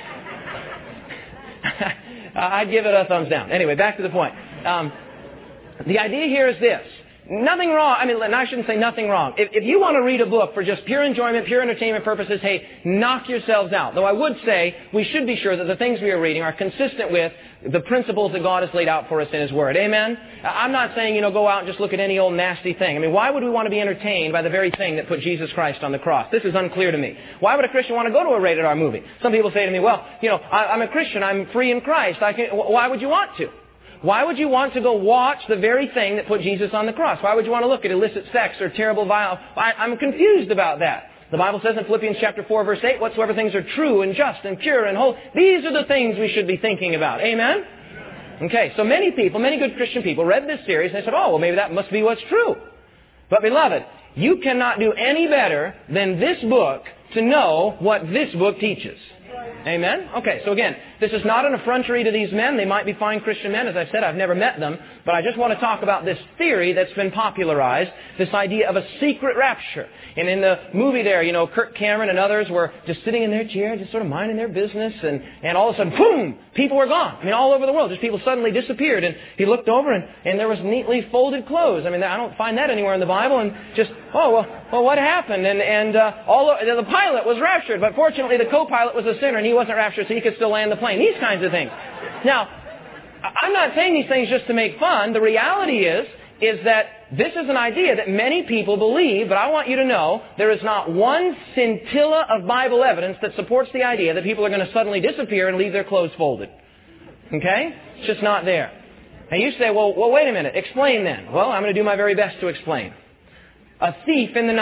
I'd give it a thumbs down. Anyway, back to the point. Um, the idea here is this. Nothing wrong. I mean, I shouldn't say nothing wrong. If, if you want to read a book for just pure enjoyment, pure entertainment purposes, hey, knock yourselves out. Though I would say we should be sure that the things we are reading are consistent with the principles that God has laid out for us in His Word. Amen? I'm not saying, you know, go out and just look at any old nasty thing. I mean, why would we want to be entertained by the very thing that put Jesus Christ on the cross? This is unclear to me. Why would a Christian want to go to a rated R movie? Some people say to me, well, you know, I, I'm a Christian. I'm free in Christ. I can, why would you want to? Why would you want to go watch the very thing that put Jesus on the cross? Why would you want to look at illicit sex or terrible violence? I, I'm confused about that. The Bible says in Philippians chapter four, verse eight, whatsoever things are true and just and pure and holy, these are the things we should be thinking about. Amen? Okay, so many people, many good Christian people read this series and they said, oh, well, maybe that must be what's true. But beloved, you cannot do any better than this book to know what this book teaches. Amen? Okay, so again, this is not an effrontery to these men. They might be fine Christian men. As I said, I've never met them. But I just want to talk about this theory that's been popularized, this idea of a secret rapture. And in the movie there, you know, Kirk Cameron and others were just sitting in their chair, just sort of minding their business. And, and all of a sudden, boom, people were gone. I mean, all over the world, just people suddenly disappeared. And he looked over and, and there was neatly folded clothes. I mean, I don't find that anywhere in the Bible. And just, oh, well, well what happened? And, and uh, all the pilot was raptured. But fortunately, the co-pilot was a sinner and he wasn't raptured, so he could still land the plane. These kinds of things. Now, I'm not saying these things just to make fun. The reality is, is that this is an idea that many people believe, but I want you to know there is not one scintilla of Bible evidence that supports the idea that people are going to suddenly disappear and leave their clothes folded. Okay? It's just not there. And you say, well, well, wait a minute. Explain then. Well, I'm going to do my very best to explain. A thief in the night.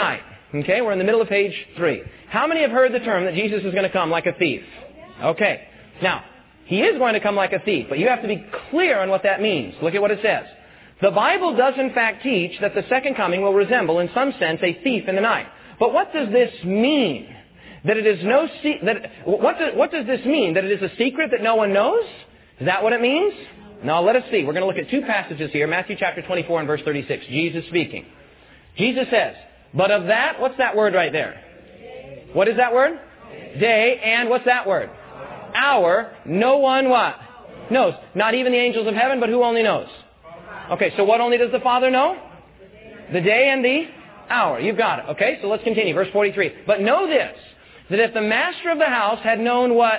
Okay, we're in the middle of page three. How many have heard the term that Jesus is going to come like a thief? Okay. Now, He is going to come like a thief, but you have to be clear on what that means. Look at what it says. The Bible does in fact teach that the second coming will resemble, in some sense, a thief in the night. But what does this mean? That it is no se- that what does, what does this mean? That it is a secret that no one knows? Is that what it means? No, let us see. We're going to look at two passages here. Matthew chapter twenty-four and verse thirty-six. Jesus speaking. Jesus says, but of that, what's that word right there? What is that word? Day. And what's that word? Hour. No one what? Knows. Not even the angels of heaven, but who only knows? Okay, so what only does the Father know? The day and the hour. You've got it. Okay, so let's continue. Verse forty-three. But know this, that if the master of the house had known what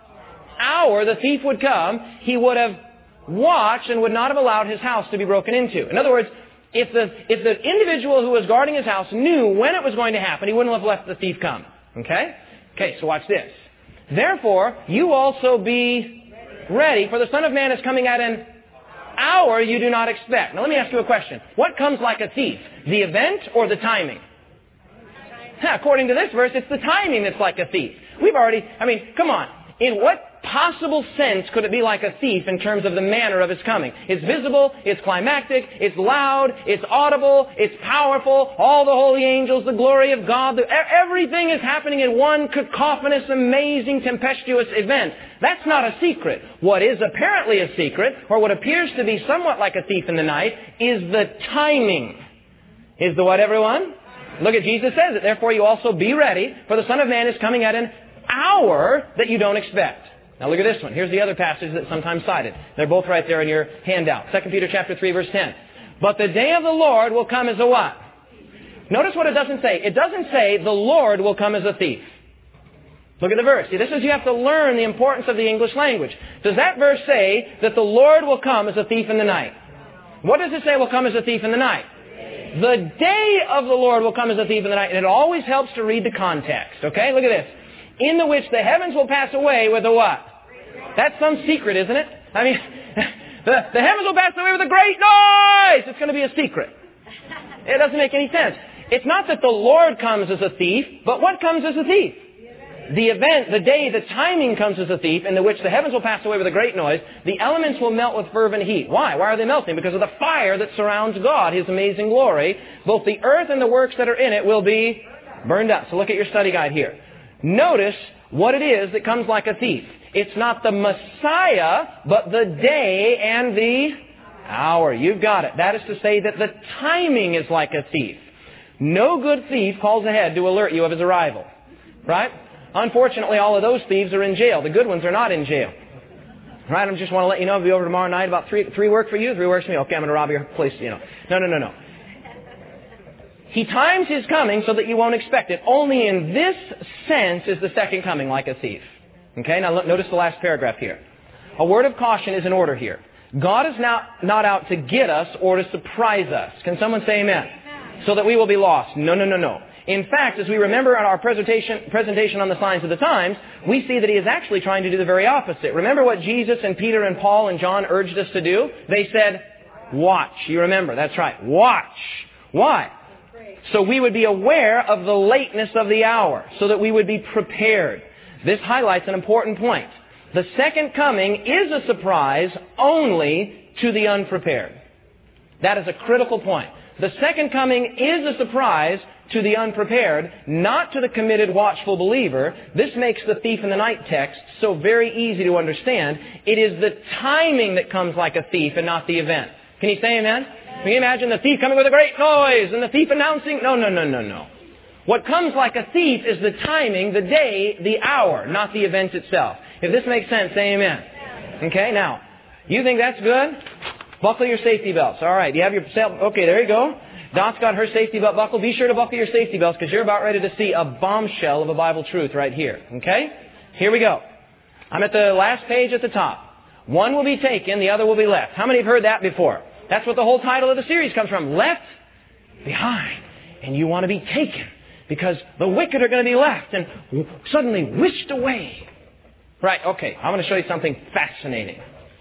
hour the thief would come, he would have watched and would not have allowed his house to be broken into. In other words, if the, if the individual who was guarding his house knew when it was going to happen, he wouldn't have let the thief come. Okay? Okay, so watch this. Therefore, you also be ready, for the Son of Man is coming at an hour you do not expect. Now let me ask you a question. What comes like a thief? The event or the timing? According to this verse, it's the timing that's like a thief. We've already, I mean, come on. In what possible sense could it be like a thief in terms of the manner of his coming? It's visible, it's climactic, it's loud, it's audible, it's powerful, all the holy angels, the glory of God, the, everything is happening in one cacophonous, amazing, tempestuous event. That's not a secret. What is apparently a secret, or what appears to be somewhat like a thief in the night, is the timing. Is the what, everyone? Look at Jesus says it. Therefore you also be ready, for the Son of Man is coming at an hour that you don't expect. Now look at this one. Here's the other passage that's sometimes cited. They're both right there in your handout. Second Peter chapter three, verse ten. But the day of the Lord will come as a what? Notice what it doesn't say. It doesn't say the Lord will come as a thief. Look at the verse. See, this is you have to learn the importance of the English language. Does that verse say that the Lord will come as a thief in the night? What does it say will come as a thief in the night? The day of the Lord will come as a thief in the night. And it always helps to read the context. Okay? Look at this. In the which the heavens will pass away with a what? That's some secret, isn't it? I mean, the, the heavens will pass away with a great noise. It's going to be a secret. It doesn't make any sense. It's not that the Lord comes as a thief, but what comes as a thief? The event, the day, the timing comes as a thief, in the which the heavens will pass away with a great noise. The elements will melt with fervent heat. Why? Why are they melting? Because of the fire that surrounds God, His amazing glory. Both the earth and the works that are in it will be burned up. So look at your study guide here. Notice what it is that comes like a thief. It's not the Messiah, but the day and the hour. You've got it. That is to say that the timing is like a thief. No good thief calls ahead to alert you of his arrival. Right? Unfortunately, all of those thieves are in jail. The good ones are not in jail. Right? I just want to let you know, I'll be over tomorrow night. About three, three work for you, three works for me. Okay, I'm going to rob your place, you know. No, no, no, no. He times His coming so that you won't expect it. Only in this sense is the second coming like a thief. Okay, now look, notice the last paragraph here. A word of caution is in order here. God is now not out to get us or to surprise us. Can someone say amen? So that we will be lost. No, no, no, no. In fact, as we remember in our presentation, presentation on the signs of the times, we see that He is actually trying to do the very opposite. Remember what Jesus and Peter and Paul and John urged us to do? They said, watch. You remember, that's right. Watch. Why? So we would be aware of the lateness of the hour, so that we would be prepared. This highlights an important point. The second coming is a surprise only to the unprepared. That is a critical point. The second coming is a surprise to the unprepared, not to the committed, watchful believer. This makes the thief in the night text so very easy to understand. It is the timing that comes like a thief and not the event. Can you say amen? Can you imagine the thief coming with a great noise and the thief announcing? No, no, no, no, no. What comes like a thief is the timing, the day, the hour, not the event itself. If this makes sense, say amen. Okay, now, you think that's good? Buckle your safety belts. All right, you have your... Okay, there you go. Dot's got her safety belt buckled. Be sure to buckle your safety belts because you're about ready to see a bombshell of a Bible truth right here. Okay? Here we go. I'm at the last page at the top. One will be taken, the other will be left. How many have heard that before? That's what the whole title of the series comes from. Left behind. And you want to be taken because the wicked are going to be left and suddenly whisked away. Right, okay. I'm going to show you something fascinating.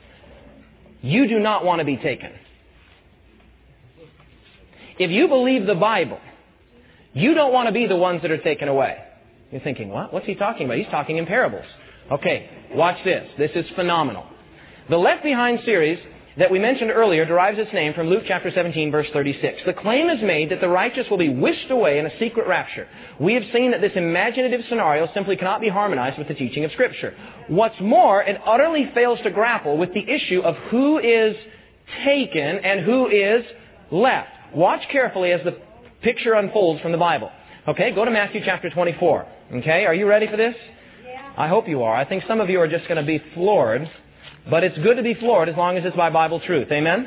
You do not want to be taken. If you believe the Bible, You don't want to be the ones that are taken away. You're thinking, what? What's he talking about? He's talking in parables. Okay, watch this. This is phenomenal. The Left Behind series that we mentioned earlier derives its name from Luke chapter seventeen, verse thirty-six. The claim is made that the righteous will be whisked away in a secret rapture. We have seen that this imaginative scenario simply cannot be harmonized with the teaching of Scripture. What's more, it utterly fails to grapple with the issue of who is taken and who is left. Watch carefully as the picture unfolds from the Bible. Okay, go to Matthew chapter twenty-four. Okay, are you ready for this? Yeah. I hope you are. I think some of you are just going to be floored. But it's good to be floored as long as it's by Bible truth. Amen?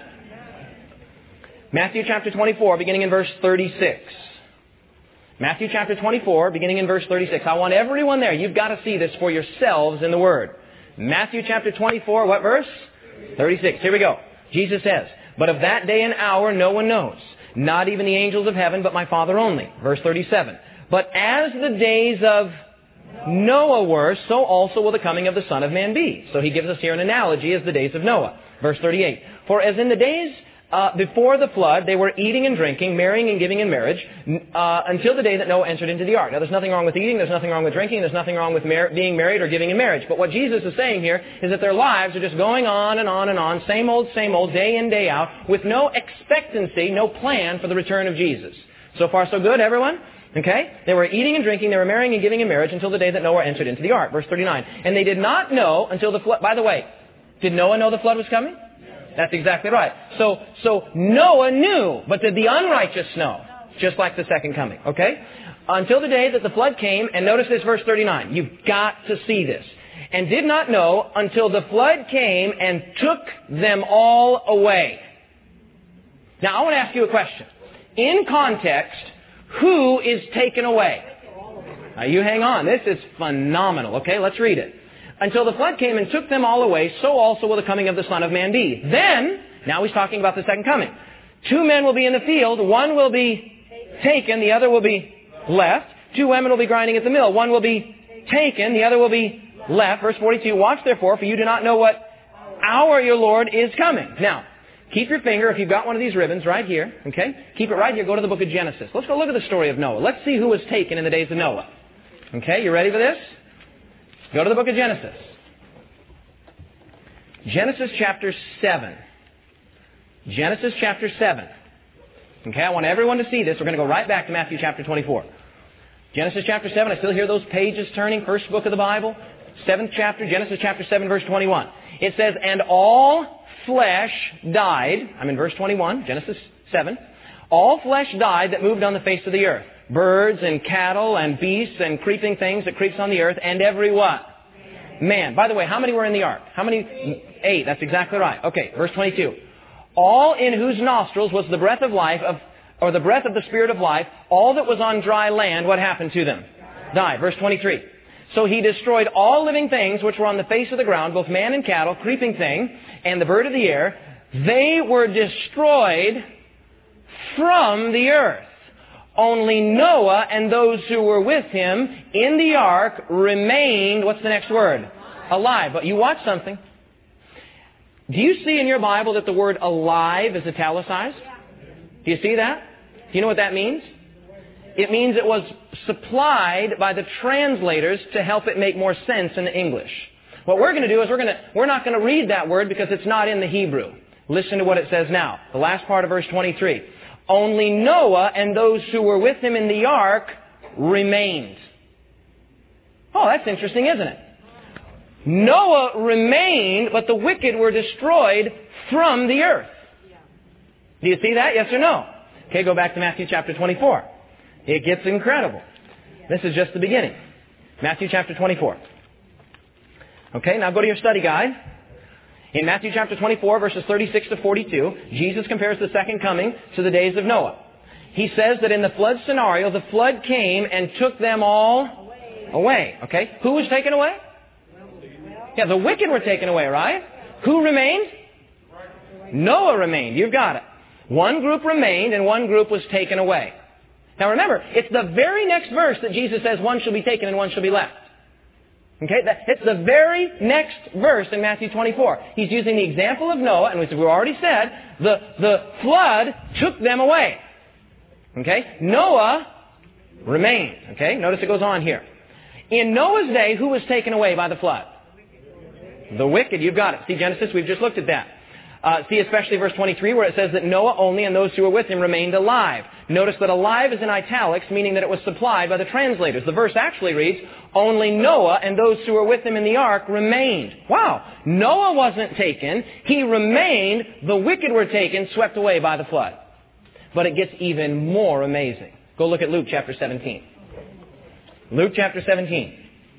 Matthew chapter twenty-four, beginning in verse thirty-six. Matthew chapter twenty-four, beginning in verse thirty-six. I want everyone there. You've got to see this for yourselves in the Word. Matthew chapter twenty-four, what verse? thirty-six. Here we go. Jesus says, "But of that day and hour no one knows, not even the angels of heaven, but my Father only." Verse thirty-seven. "But as the days of Noah were, so also will the coming of the Son of Man be." So he gives us here an analogy as the days of Noah. Verse thirty-eight. "For as in the days uh, before the flood, they were eating and drinking, marrying and giving in marriage, uh, until the day that Noah entered into the ark." Now there's nothing wrong with eating, there's nothing wrong with drinking, there's nothing wrong with mar- being married or giving in marriage. But what Jesus is saying here is that their lives are just going on and on and on, same old, same old, day in, day out, with no expectancy, no plan for the return of Jesus. So far so good, everyone? Okay? They were eating and drinking, they were marrying and giving in marriage until the day that Noah entered into the ark. Verse thirty-nine. "And they did not know until the flood..." By the way, did Noah know the flood was coming? That's exactly right. So, so Noah knew, but did the unrighteous know? Just like the second coming. Okay? "Until the day that the flood came," and notice this verse thirty-nine. You've got to see this. "And did not know until the flood came and took them all away." Now I want to ask you a question. In context, who is taken away? Now you hang on. This is phenomenal. Okay, let's read it. "Until the flood came and took them all away, so also will the coming of the Son of Man be. Then," now he's talking about the second coming, "two men will be in the field. One will be taken, the other will be left. Two women will be grinding at the mill. One will be taken, the other will be left." Verse forty-two. "Watch therefore, for you do not know what hour your Lord is coming." Now, keep your finger, if you've got one of these ribbons, right here. Okay? Keep it right here. Go to the book of Genesis. Let's go look at the story of Noah. Let's see who was taken in the days of Noah. Okay? You ready for this? Go to the book of Genesis. Genesis chapter seven. Genesis chapter seven. Okay? I want everyone to see this. We're going to go right back to Matthew chapter twenty-four. Genesis chapter seven. I still hear those pages turning. First book of the Bible. Seventh chapter. Genesis chapter seven, verse twenty-one. It says, "And all flesh died," I'm in verse twenty-one, Genesis seven. "All flesh died that moved on the face of the earth. Birds and cattle and beasts and creeping things that creeps on the earth, and every what? Man." By the way, how many were in the ark? How many? Eight. That's exactly right. Okay, verse twenty-two. "All in whose nostrils was the breath of life, of, or the breath of the Spirit of life, all that was on dry land," what happened to them? Died. Verse twenty-three. "So he destroyed all living things which were on the face of the ground, both man and cattle, creeping thing, and the bird of the air. They were destroyed from the earth. Only Noah and those who were with him in the ark remained," what's the next word? Alive. But you watch something. Do you see in your Bible that the word alive is italicized? Do you see that? Do you know what that means? It means it was supplied by the translators to help it make more sense in the English. What we're going to do is we're going to, we're not going to read that word because it's not in the Hebrew. Listen to what it says now. The last part of verse twenty-three. "Only Noah and those who were with him in the ark remained." Oh, that's interesting, isn't it? Noah remained, but the wicked were destroyed from the earth. Do you see that? Yes or no? Okay, go back to Matthew chapter twenty-four. It gets incredible. This is just the beginning. Matthew chapter twenty-four. Okay, now go to your study guide. In Matthew chapter twenty-four, verses thirty-six to forty-two, Jesus compares the second coming to the days of Noah. He says that in the flood scenario, the flood came and took them all away. away. Okay, who was taken away? Yeah, the wicked were taken away, right? Who remained? Noah remained. You've got it. One group remained and one group was taken away. Now remember, it's the very next verse that Jesus says one shall be taken and one shall be left. Okay, it's the very next verse in Matthew twenty-four. He's using the example of Noah, and we've already said, the, the flood took them away. Okay, Noah Remained. Okay? Notice it goes on here. In Noah's day, who was taken away by the flood? The wicked. You've got it. See Genesis? We've just looked at that. Uh, see especially verse twenty-three where it says that Noah only and those who were with him remained alive. Notice that alive is in italics, meaning that it was supplied by the translators. The verse actually reads, only Noah and those who were with him in the ark remained. Wow. Noah wasn't taken. He remained. The wicked were taken, swept away by the flood. But it gets even more amazing. Go look at Luke chapter seventeen. Luke chapter seventeen.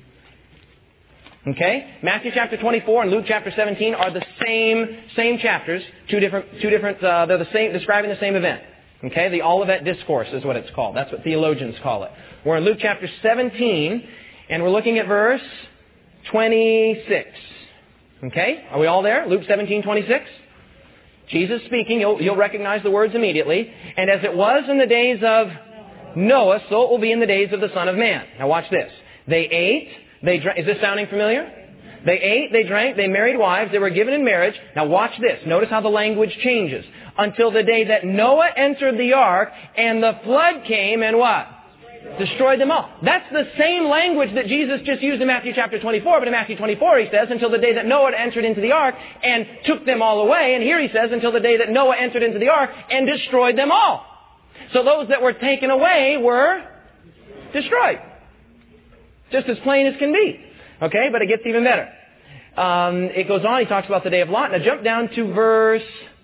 Okay? Matthew chapter twenty-four and Luke chapter seventeen are the same, same chapters, two different, two different, uh, they're the same, describing the same event. Okay? The Olivet Discourse is what it's called. That's what theologians call it. We're in Luke chapter seventeen, and we're looking at verse twenty-six. Okay? Are we all there? Luke seventeen, twenty-six. Jesus speaking, you'll, you'll recognize the words immediately. And as it was in the days of Noah, so it will be in the days of the Son of Man. Now watch this. They ate, they drank. Is this sounding familiar? They ate, they drank, they married wives, they were given in marriage. Now watch this. Notice how the language changes. Until the day that Noah entered the ark and the flood came and what? Destroyed them all. That's the same language that Jesus just used in Matthew chapter twenty-four. But in Matthew twenty-four he says, until the day that Noah entered into the ark and took them all away. And here he says, until the day that Noah entered into the ark and destroyed them all. So those that were taken away were destroyed. Just as plain as can be. Okay, but it gets even better. Um, it goes on, he talks about the day of Lot. Now jump down to verse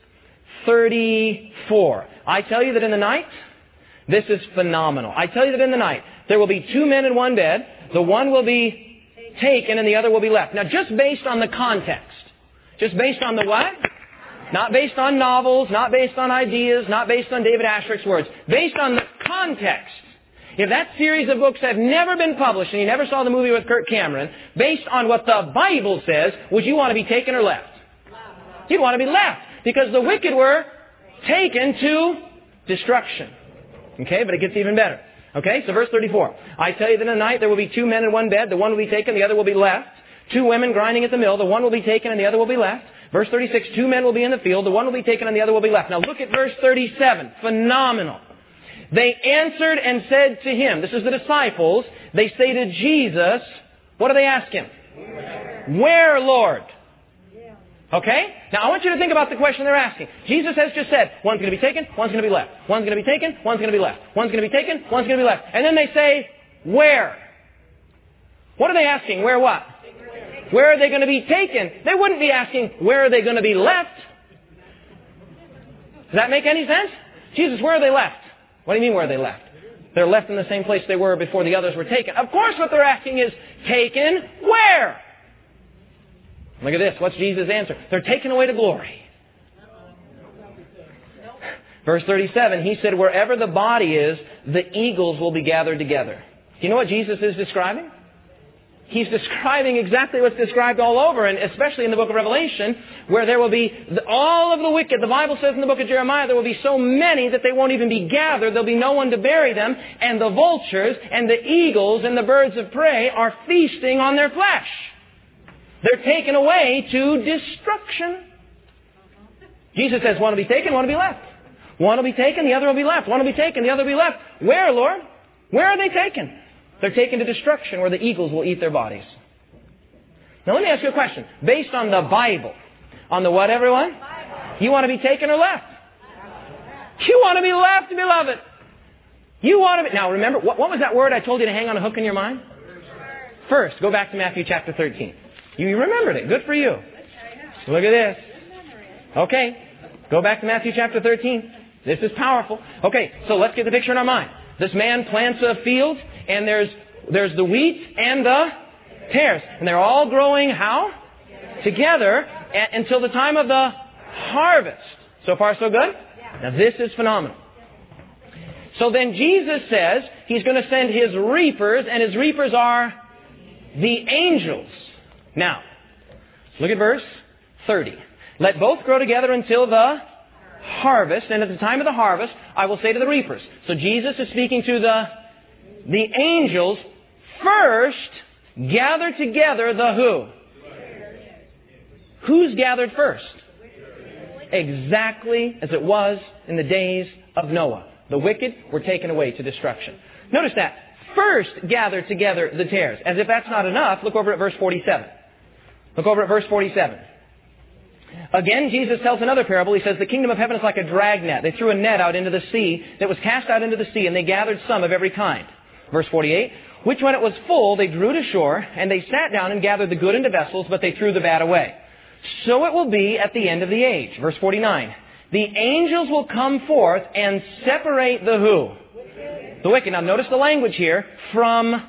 thirty-four. I tell you that in the night, this is phenomenal. I tell you that in the night, there will be two men in one bed. The one will be taken and the other will be left. Now just based on the context. Just based on the what? Not based on novels, not based on ideas, not based on David Asherick's words. Based on the context. If that series of books have never been published and you never saw the movie with Kirk Cameron, based on what the Bible says, would you want to be taken or left? You'd want to be left. Because the wicked were taken to destruction. Okay, but it gets even better. Okay, so verse thirty-four. I tell you that in the night there will be two men in one bed. The one will be taken, the other will be left. Two women grinding at the mill. The one will be taken and the other will be left. Verse thirty-six. Two men will be in the field. The one will be taken and the other will be left. Now look at verse thirty-seven. Phenomenal. They answered and said to him, this is the disciples, they say to Jesus, what do they ask him? Where, Where Lord? Okay? Now I want you to think about the question they're asking. Jesus has just said, one's going to be taken, one's going to be left. One's going to be taken, one's going to be left. One's going to be taken, one's going to be left. And then they say, where? What are they asking? Where what? Where are they going to be taken? They wouldn't be asking, where are they going to be left? Does that make any sense? Jesus, where are they left? What do you mean where are they left? They're left in the same place they were before the others were taken. Of course what they're asking is, taken where? Look at this. What's Jesus' answer? They're taken away to glory. Verse thirty-seven, he said, wherever the body is, the eagles will be gathered together. Do you know what Jesus is describing? He's describing exactly what's described all over, and especially in the book of Revelation, where there will be all of the wicked. The Bible says in the book of Jeremiah, there will be so many that they won't even be gathered. There'll be no one to bury them. And the vultures and the eagles and the birds of prey are feasting on their flesh. They're taken away to destruction. Jesus says, one will be taken, one will be left. One will be taken, the other will be left. One will be taken, the other will be left. Where, Lord? Where are they taken? They're taken to destruction where the eagles will eat their bodies. Now let me ask you a question. Based on the Bible. On the what, everyone? You want to be taken or left? You want to be left, beloved. You want to be... Now remember, what, what was that word I told you to hang on a hook in your mind? First, go back to Matthew chapter thirteen. You remembered it. Good for you. Look at this. Okay. Go back to Matthew chapter thirteen. This is powerful. Okay, so let's get the picture in our mind. This man plants a field, and there's there's the wheat and the tares. And they're all growing how? Together a- until the time of the harvest. So far, so good? Now, this is phenomenal. So then Jesus says He's going to send His reapers, and His reapers are the angels. Now, look at verse thirty. Let both grow together until the harvest, and at the time of the harvest, I will say to the reapers. So Jesus is speaking to the, the angels. First, gather together the who? Who's gathered first? Exactly as it was in the days of Noah. The wicked were taken away to destruction. Notice that. First gather together the tares. As if that's not enough, look over at verse forty-seven. Look over at verse forty-seven. Again, Jesus tells another parable. He says, the kingdom of heaven is like a dragnet. They threw a net out into the sea that was cast out into the sea, and they gathered some of every kind. Verse forty-eight. Which when it was full, they drew to shore, and they sat down and gathered the good into vessels, but they threw the bad away. So it will be at the end of the age. Verse forty-nine. The angels will come forth and separate the who? The wicked. Now notice the language here. From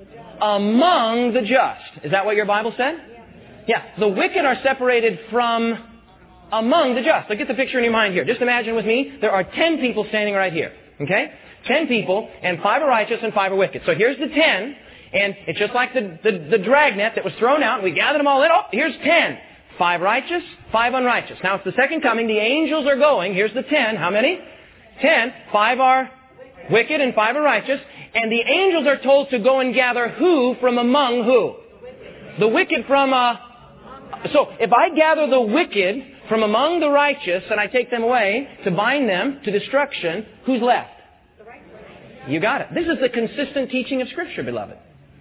among the just. Is that what your Bible said? Yeah. The wicked are separated from among the just. So get the picture in your mind here. Just imagine with me, there are ten people standing right here. Okay? Ten people, and five are righteous and five are wicked. So here's the ten, and it's just like the, the, the dragnet that was thrown out, and we gathered them all in. Oh, here's ten. Five righteous, five unrighteous. Now it's the second coming. The angels are going. Here's the ten. How many? Ten. Five are wicked and five are righteous. And the angels are told to go and gather who from among who? The wicked from... Uh, so if I gather the wicked from among the righteous and I take them away to bind them to destruction, who's left? You got it. This is the consistent teaching of Scripture, beloved.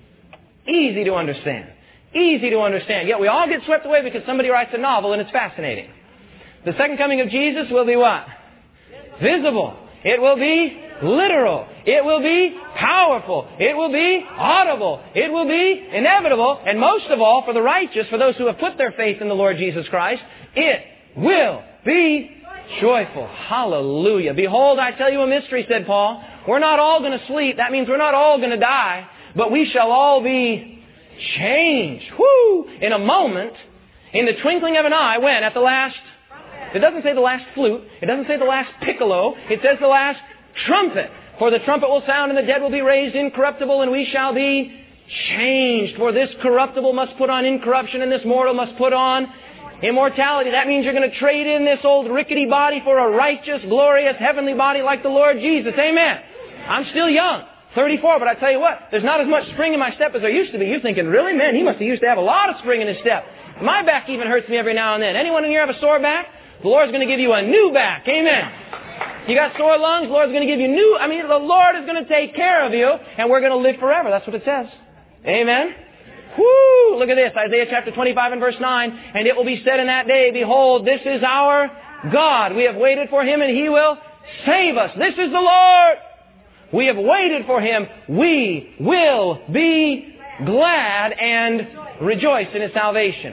Easy to understand. Easy to understand. Yet we all get swept away because somebody writes a novel and it's fascinating. The second coming of Jesus will be what? Visible. It will be literal. It will be powerful. It will be audible. It will be inevitable. And most of all, for the righteous, for those who have put their faith in the Lord Jesus Christ, it will be joyful. Hallelujah. Behold, I tell you a mystery, said Paul. We're not all going to sleep. That means we're not all going to die. But we shall all be changed. Whoo! In a moment, in the twinkling of an eye, when? At the last... It doesn't say the last flute. It doesn't say the last piccolo. It says the last trumpet. For the trumpet will sound and the dead will be raised incorruptible and we shall be changed. For this corruptible must put on incorruption and this mortal must put on immortality. That means you're going to trade in this old rickety body for a righteous, glorious, heavenly body like the Lord Jesus. Amen. I'm still young. thirty-four, but I tell you what, there's not as much spring in my step as there used to be. You're thinking, really? Man, he must have used to have a lot of spring in his step. My back even hurts me every now and then. Anyone in here have a sore back? The Lord's going to give you a new back. Amen. You got sore lungs? The Lord's going to give you new... I mean, the Lord is going to take care of you, and we're going to live forever. That's what it says. Amen. Whoo! Look at this. Isaiah chapter twenty-five and verse nine. And it will be said in that day, behold, this is our God. We have waited for Him, and He will save us. This is the Lord. We have waited for Him. We will be glad and rejoice in His salvation.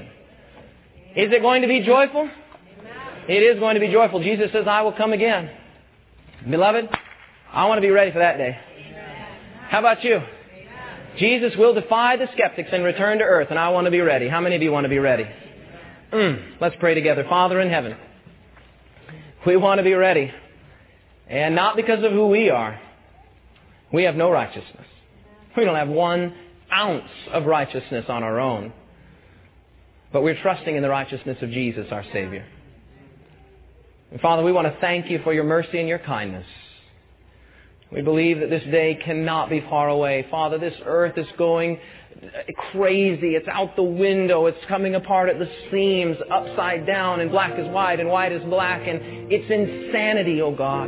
Is it going to be joyful? It is going to be joyful. Jesus says, I will come again. Beloved, I want to be ready for that day. How about you? Jesus will defy the skeptics and return to earth, and I want to be ready. How many of you want to be ready? Mm, let's pray together. Father in heaven, we want to be ready. And not because of who we are. We have no righteousness. We don't have one ounce of righteousness on our own. But we're trusting in the righteousness of Jesus, our Savior. And Father, we want to thank You for Your mercy and Your kindness. We believe that this day cannot be far away. Father, this earth is going crazy. It's out the window. It's coming apart at the seams, upside down, and black is white, and white is black, and it's insanity, oh God.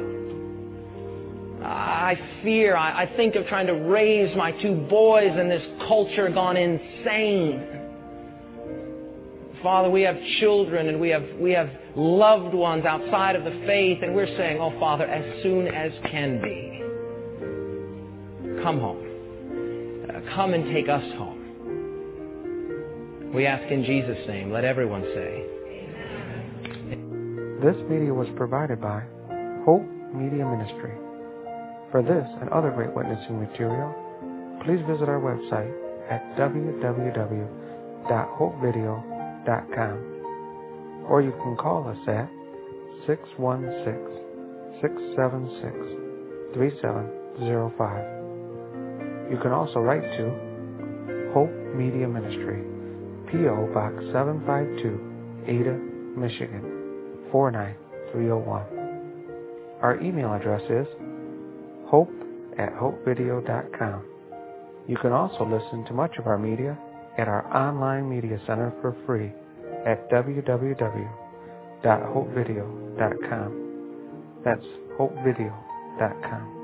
I fear, I, I think of trying to raise my two boys in this culture gone insane. Father, we have children and we have we have loved ones outside of the faith, and we're saying, oh Father, as soon as can be, come home. Uh, come and take us home. We ask in Jesus' name. Let everyone say, Amen. This media was provided by Hope Media Ministry. For this and other great witnessing material, please visit our website at w w w dot hope video dot com, or you can call us at six one six, six seven six, three seven zero five. You can also write to Hope Media Ministry, P O Box seven five two, Ada, Michigan, four nine three oh one. Our email address is hope at hope video dot com. You can also listen to much of our media at our online media center for free at w w w dot hope video dot com. That's hope video dot com.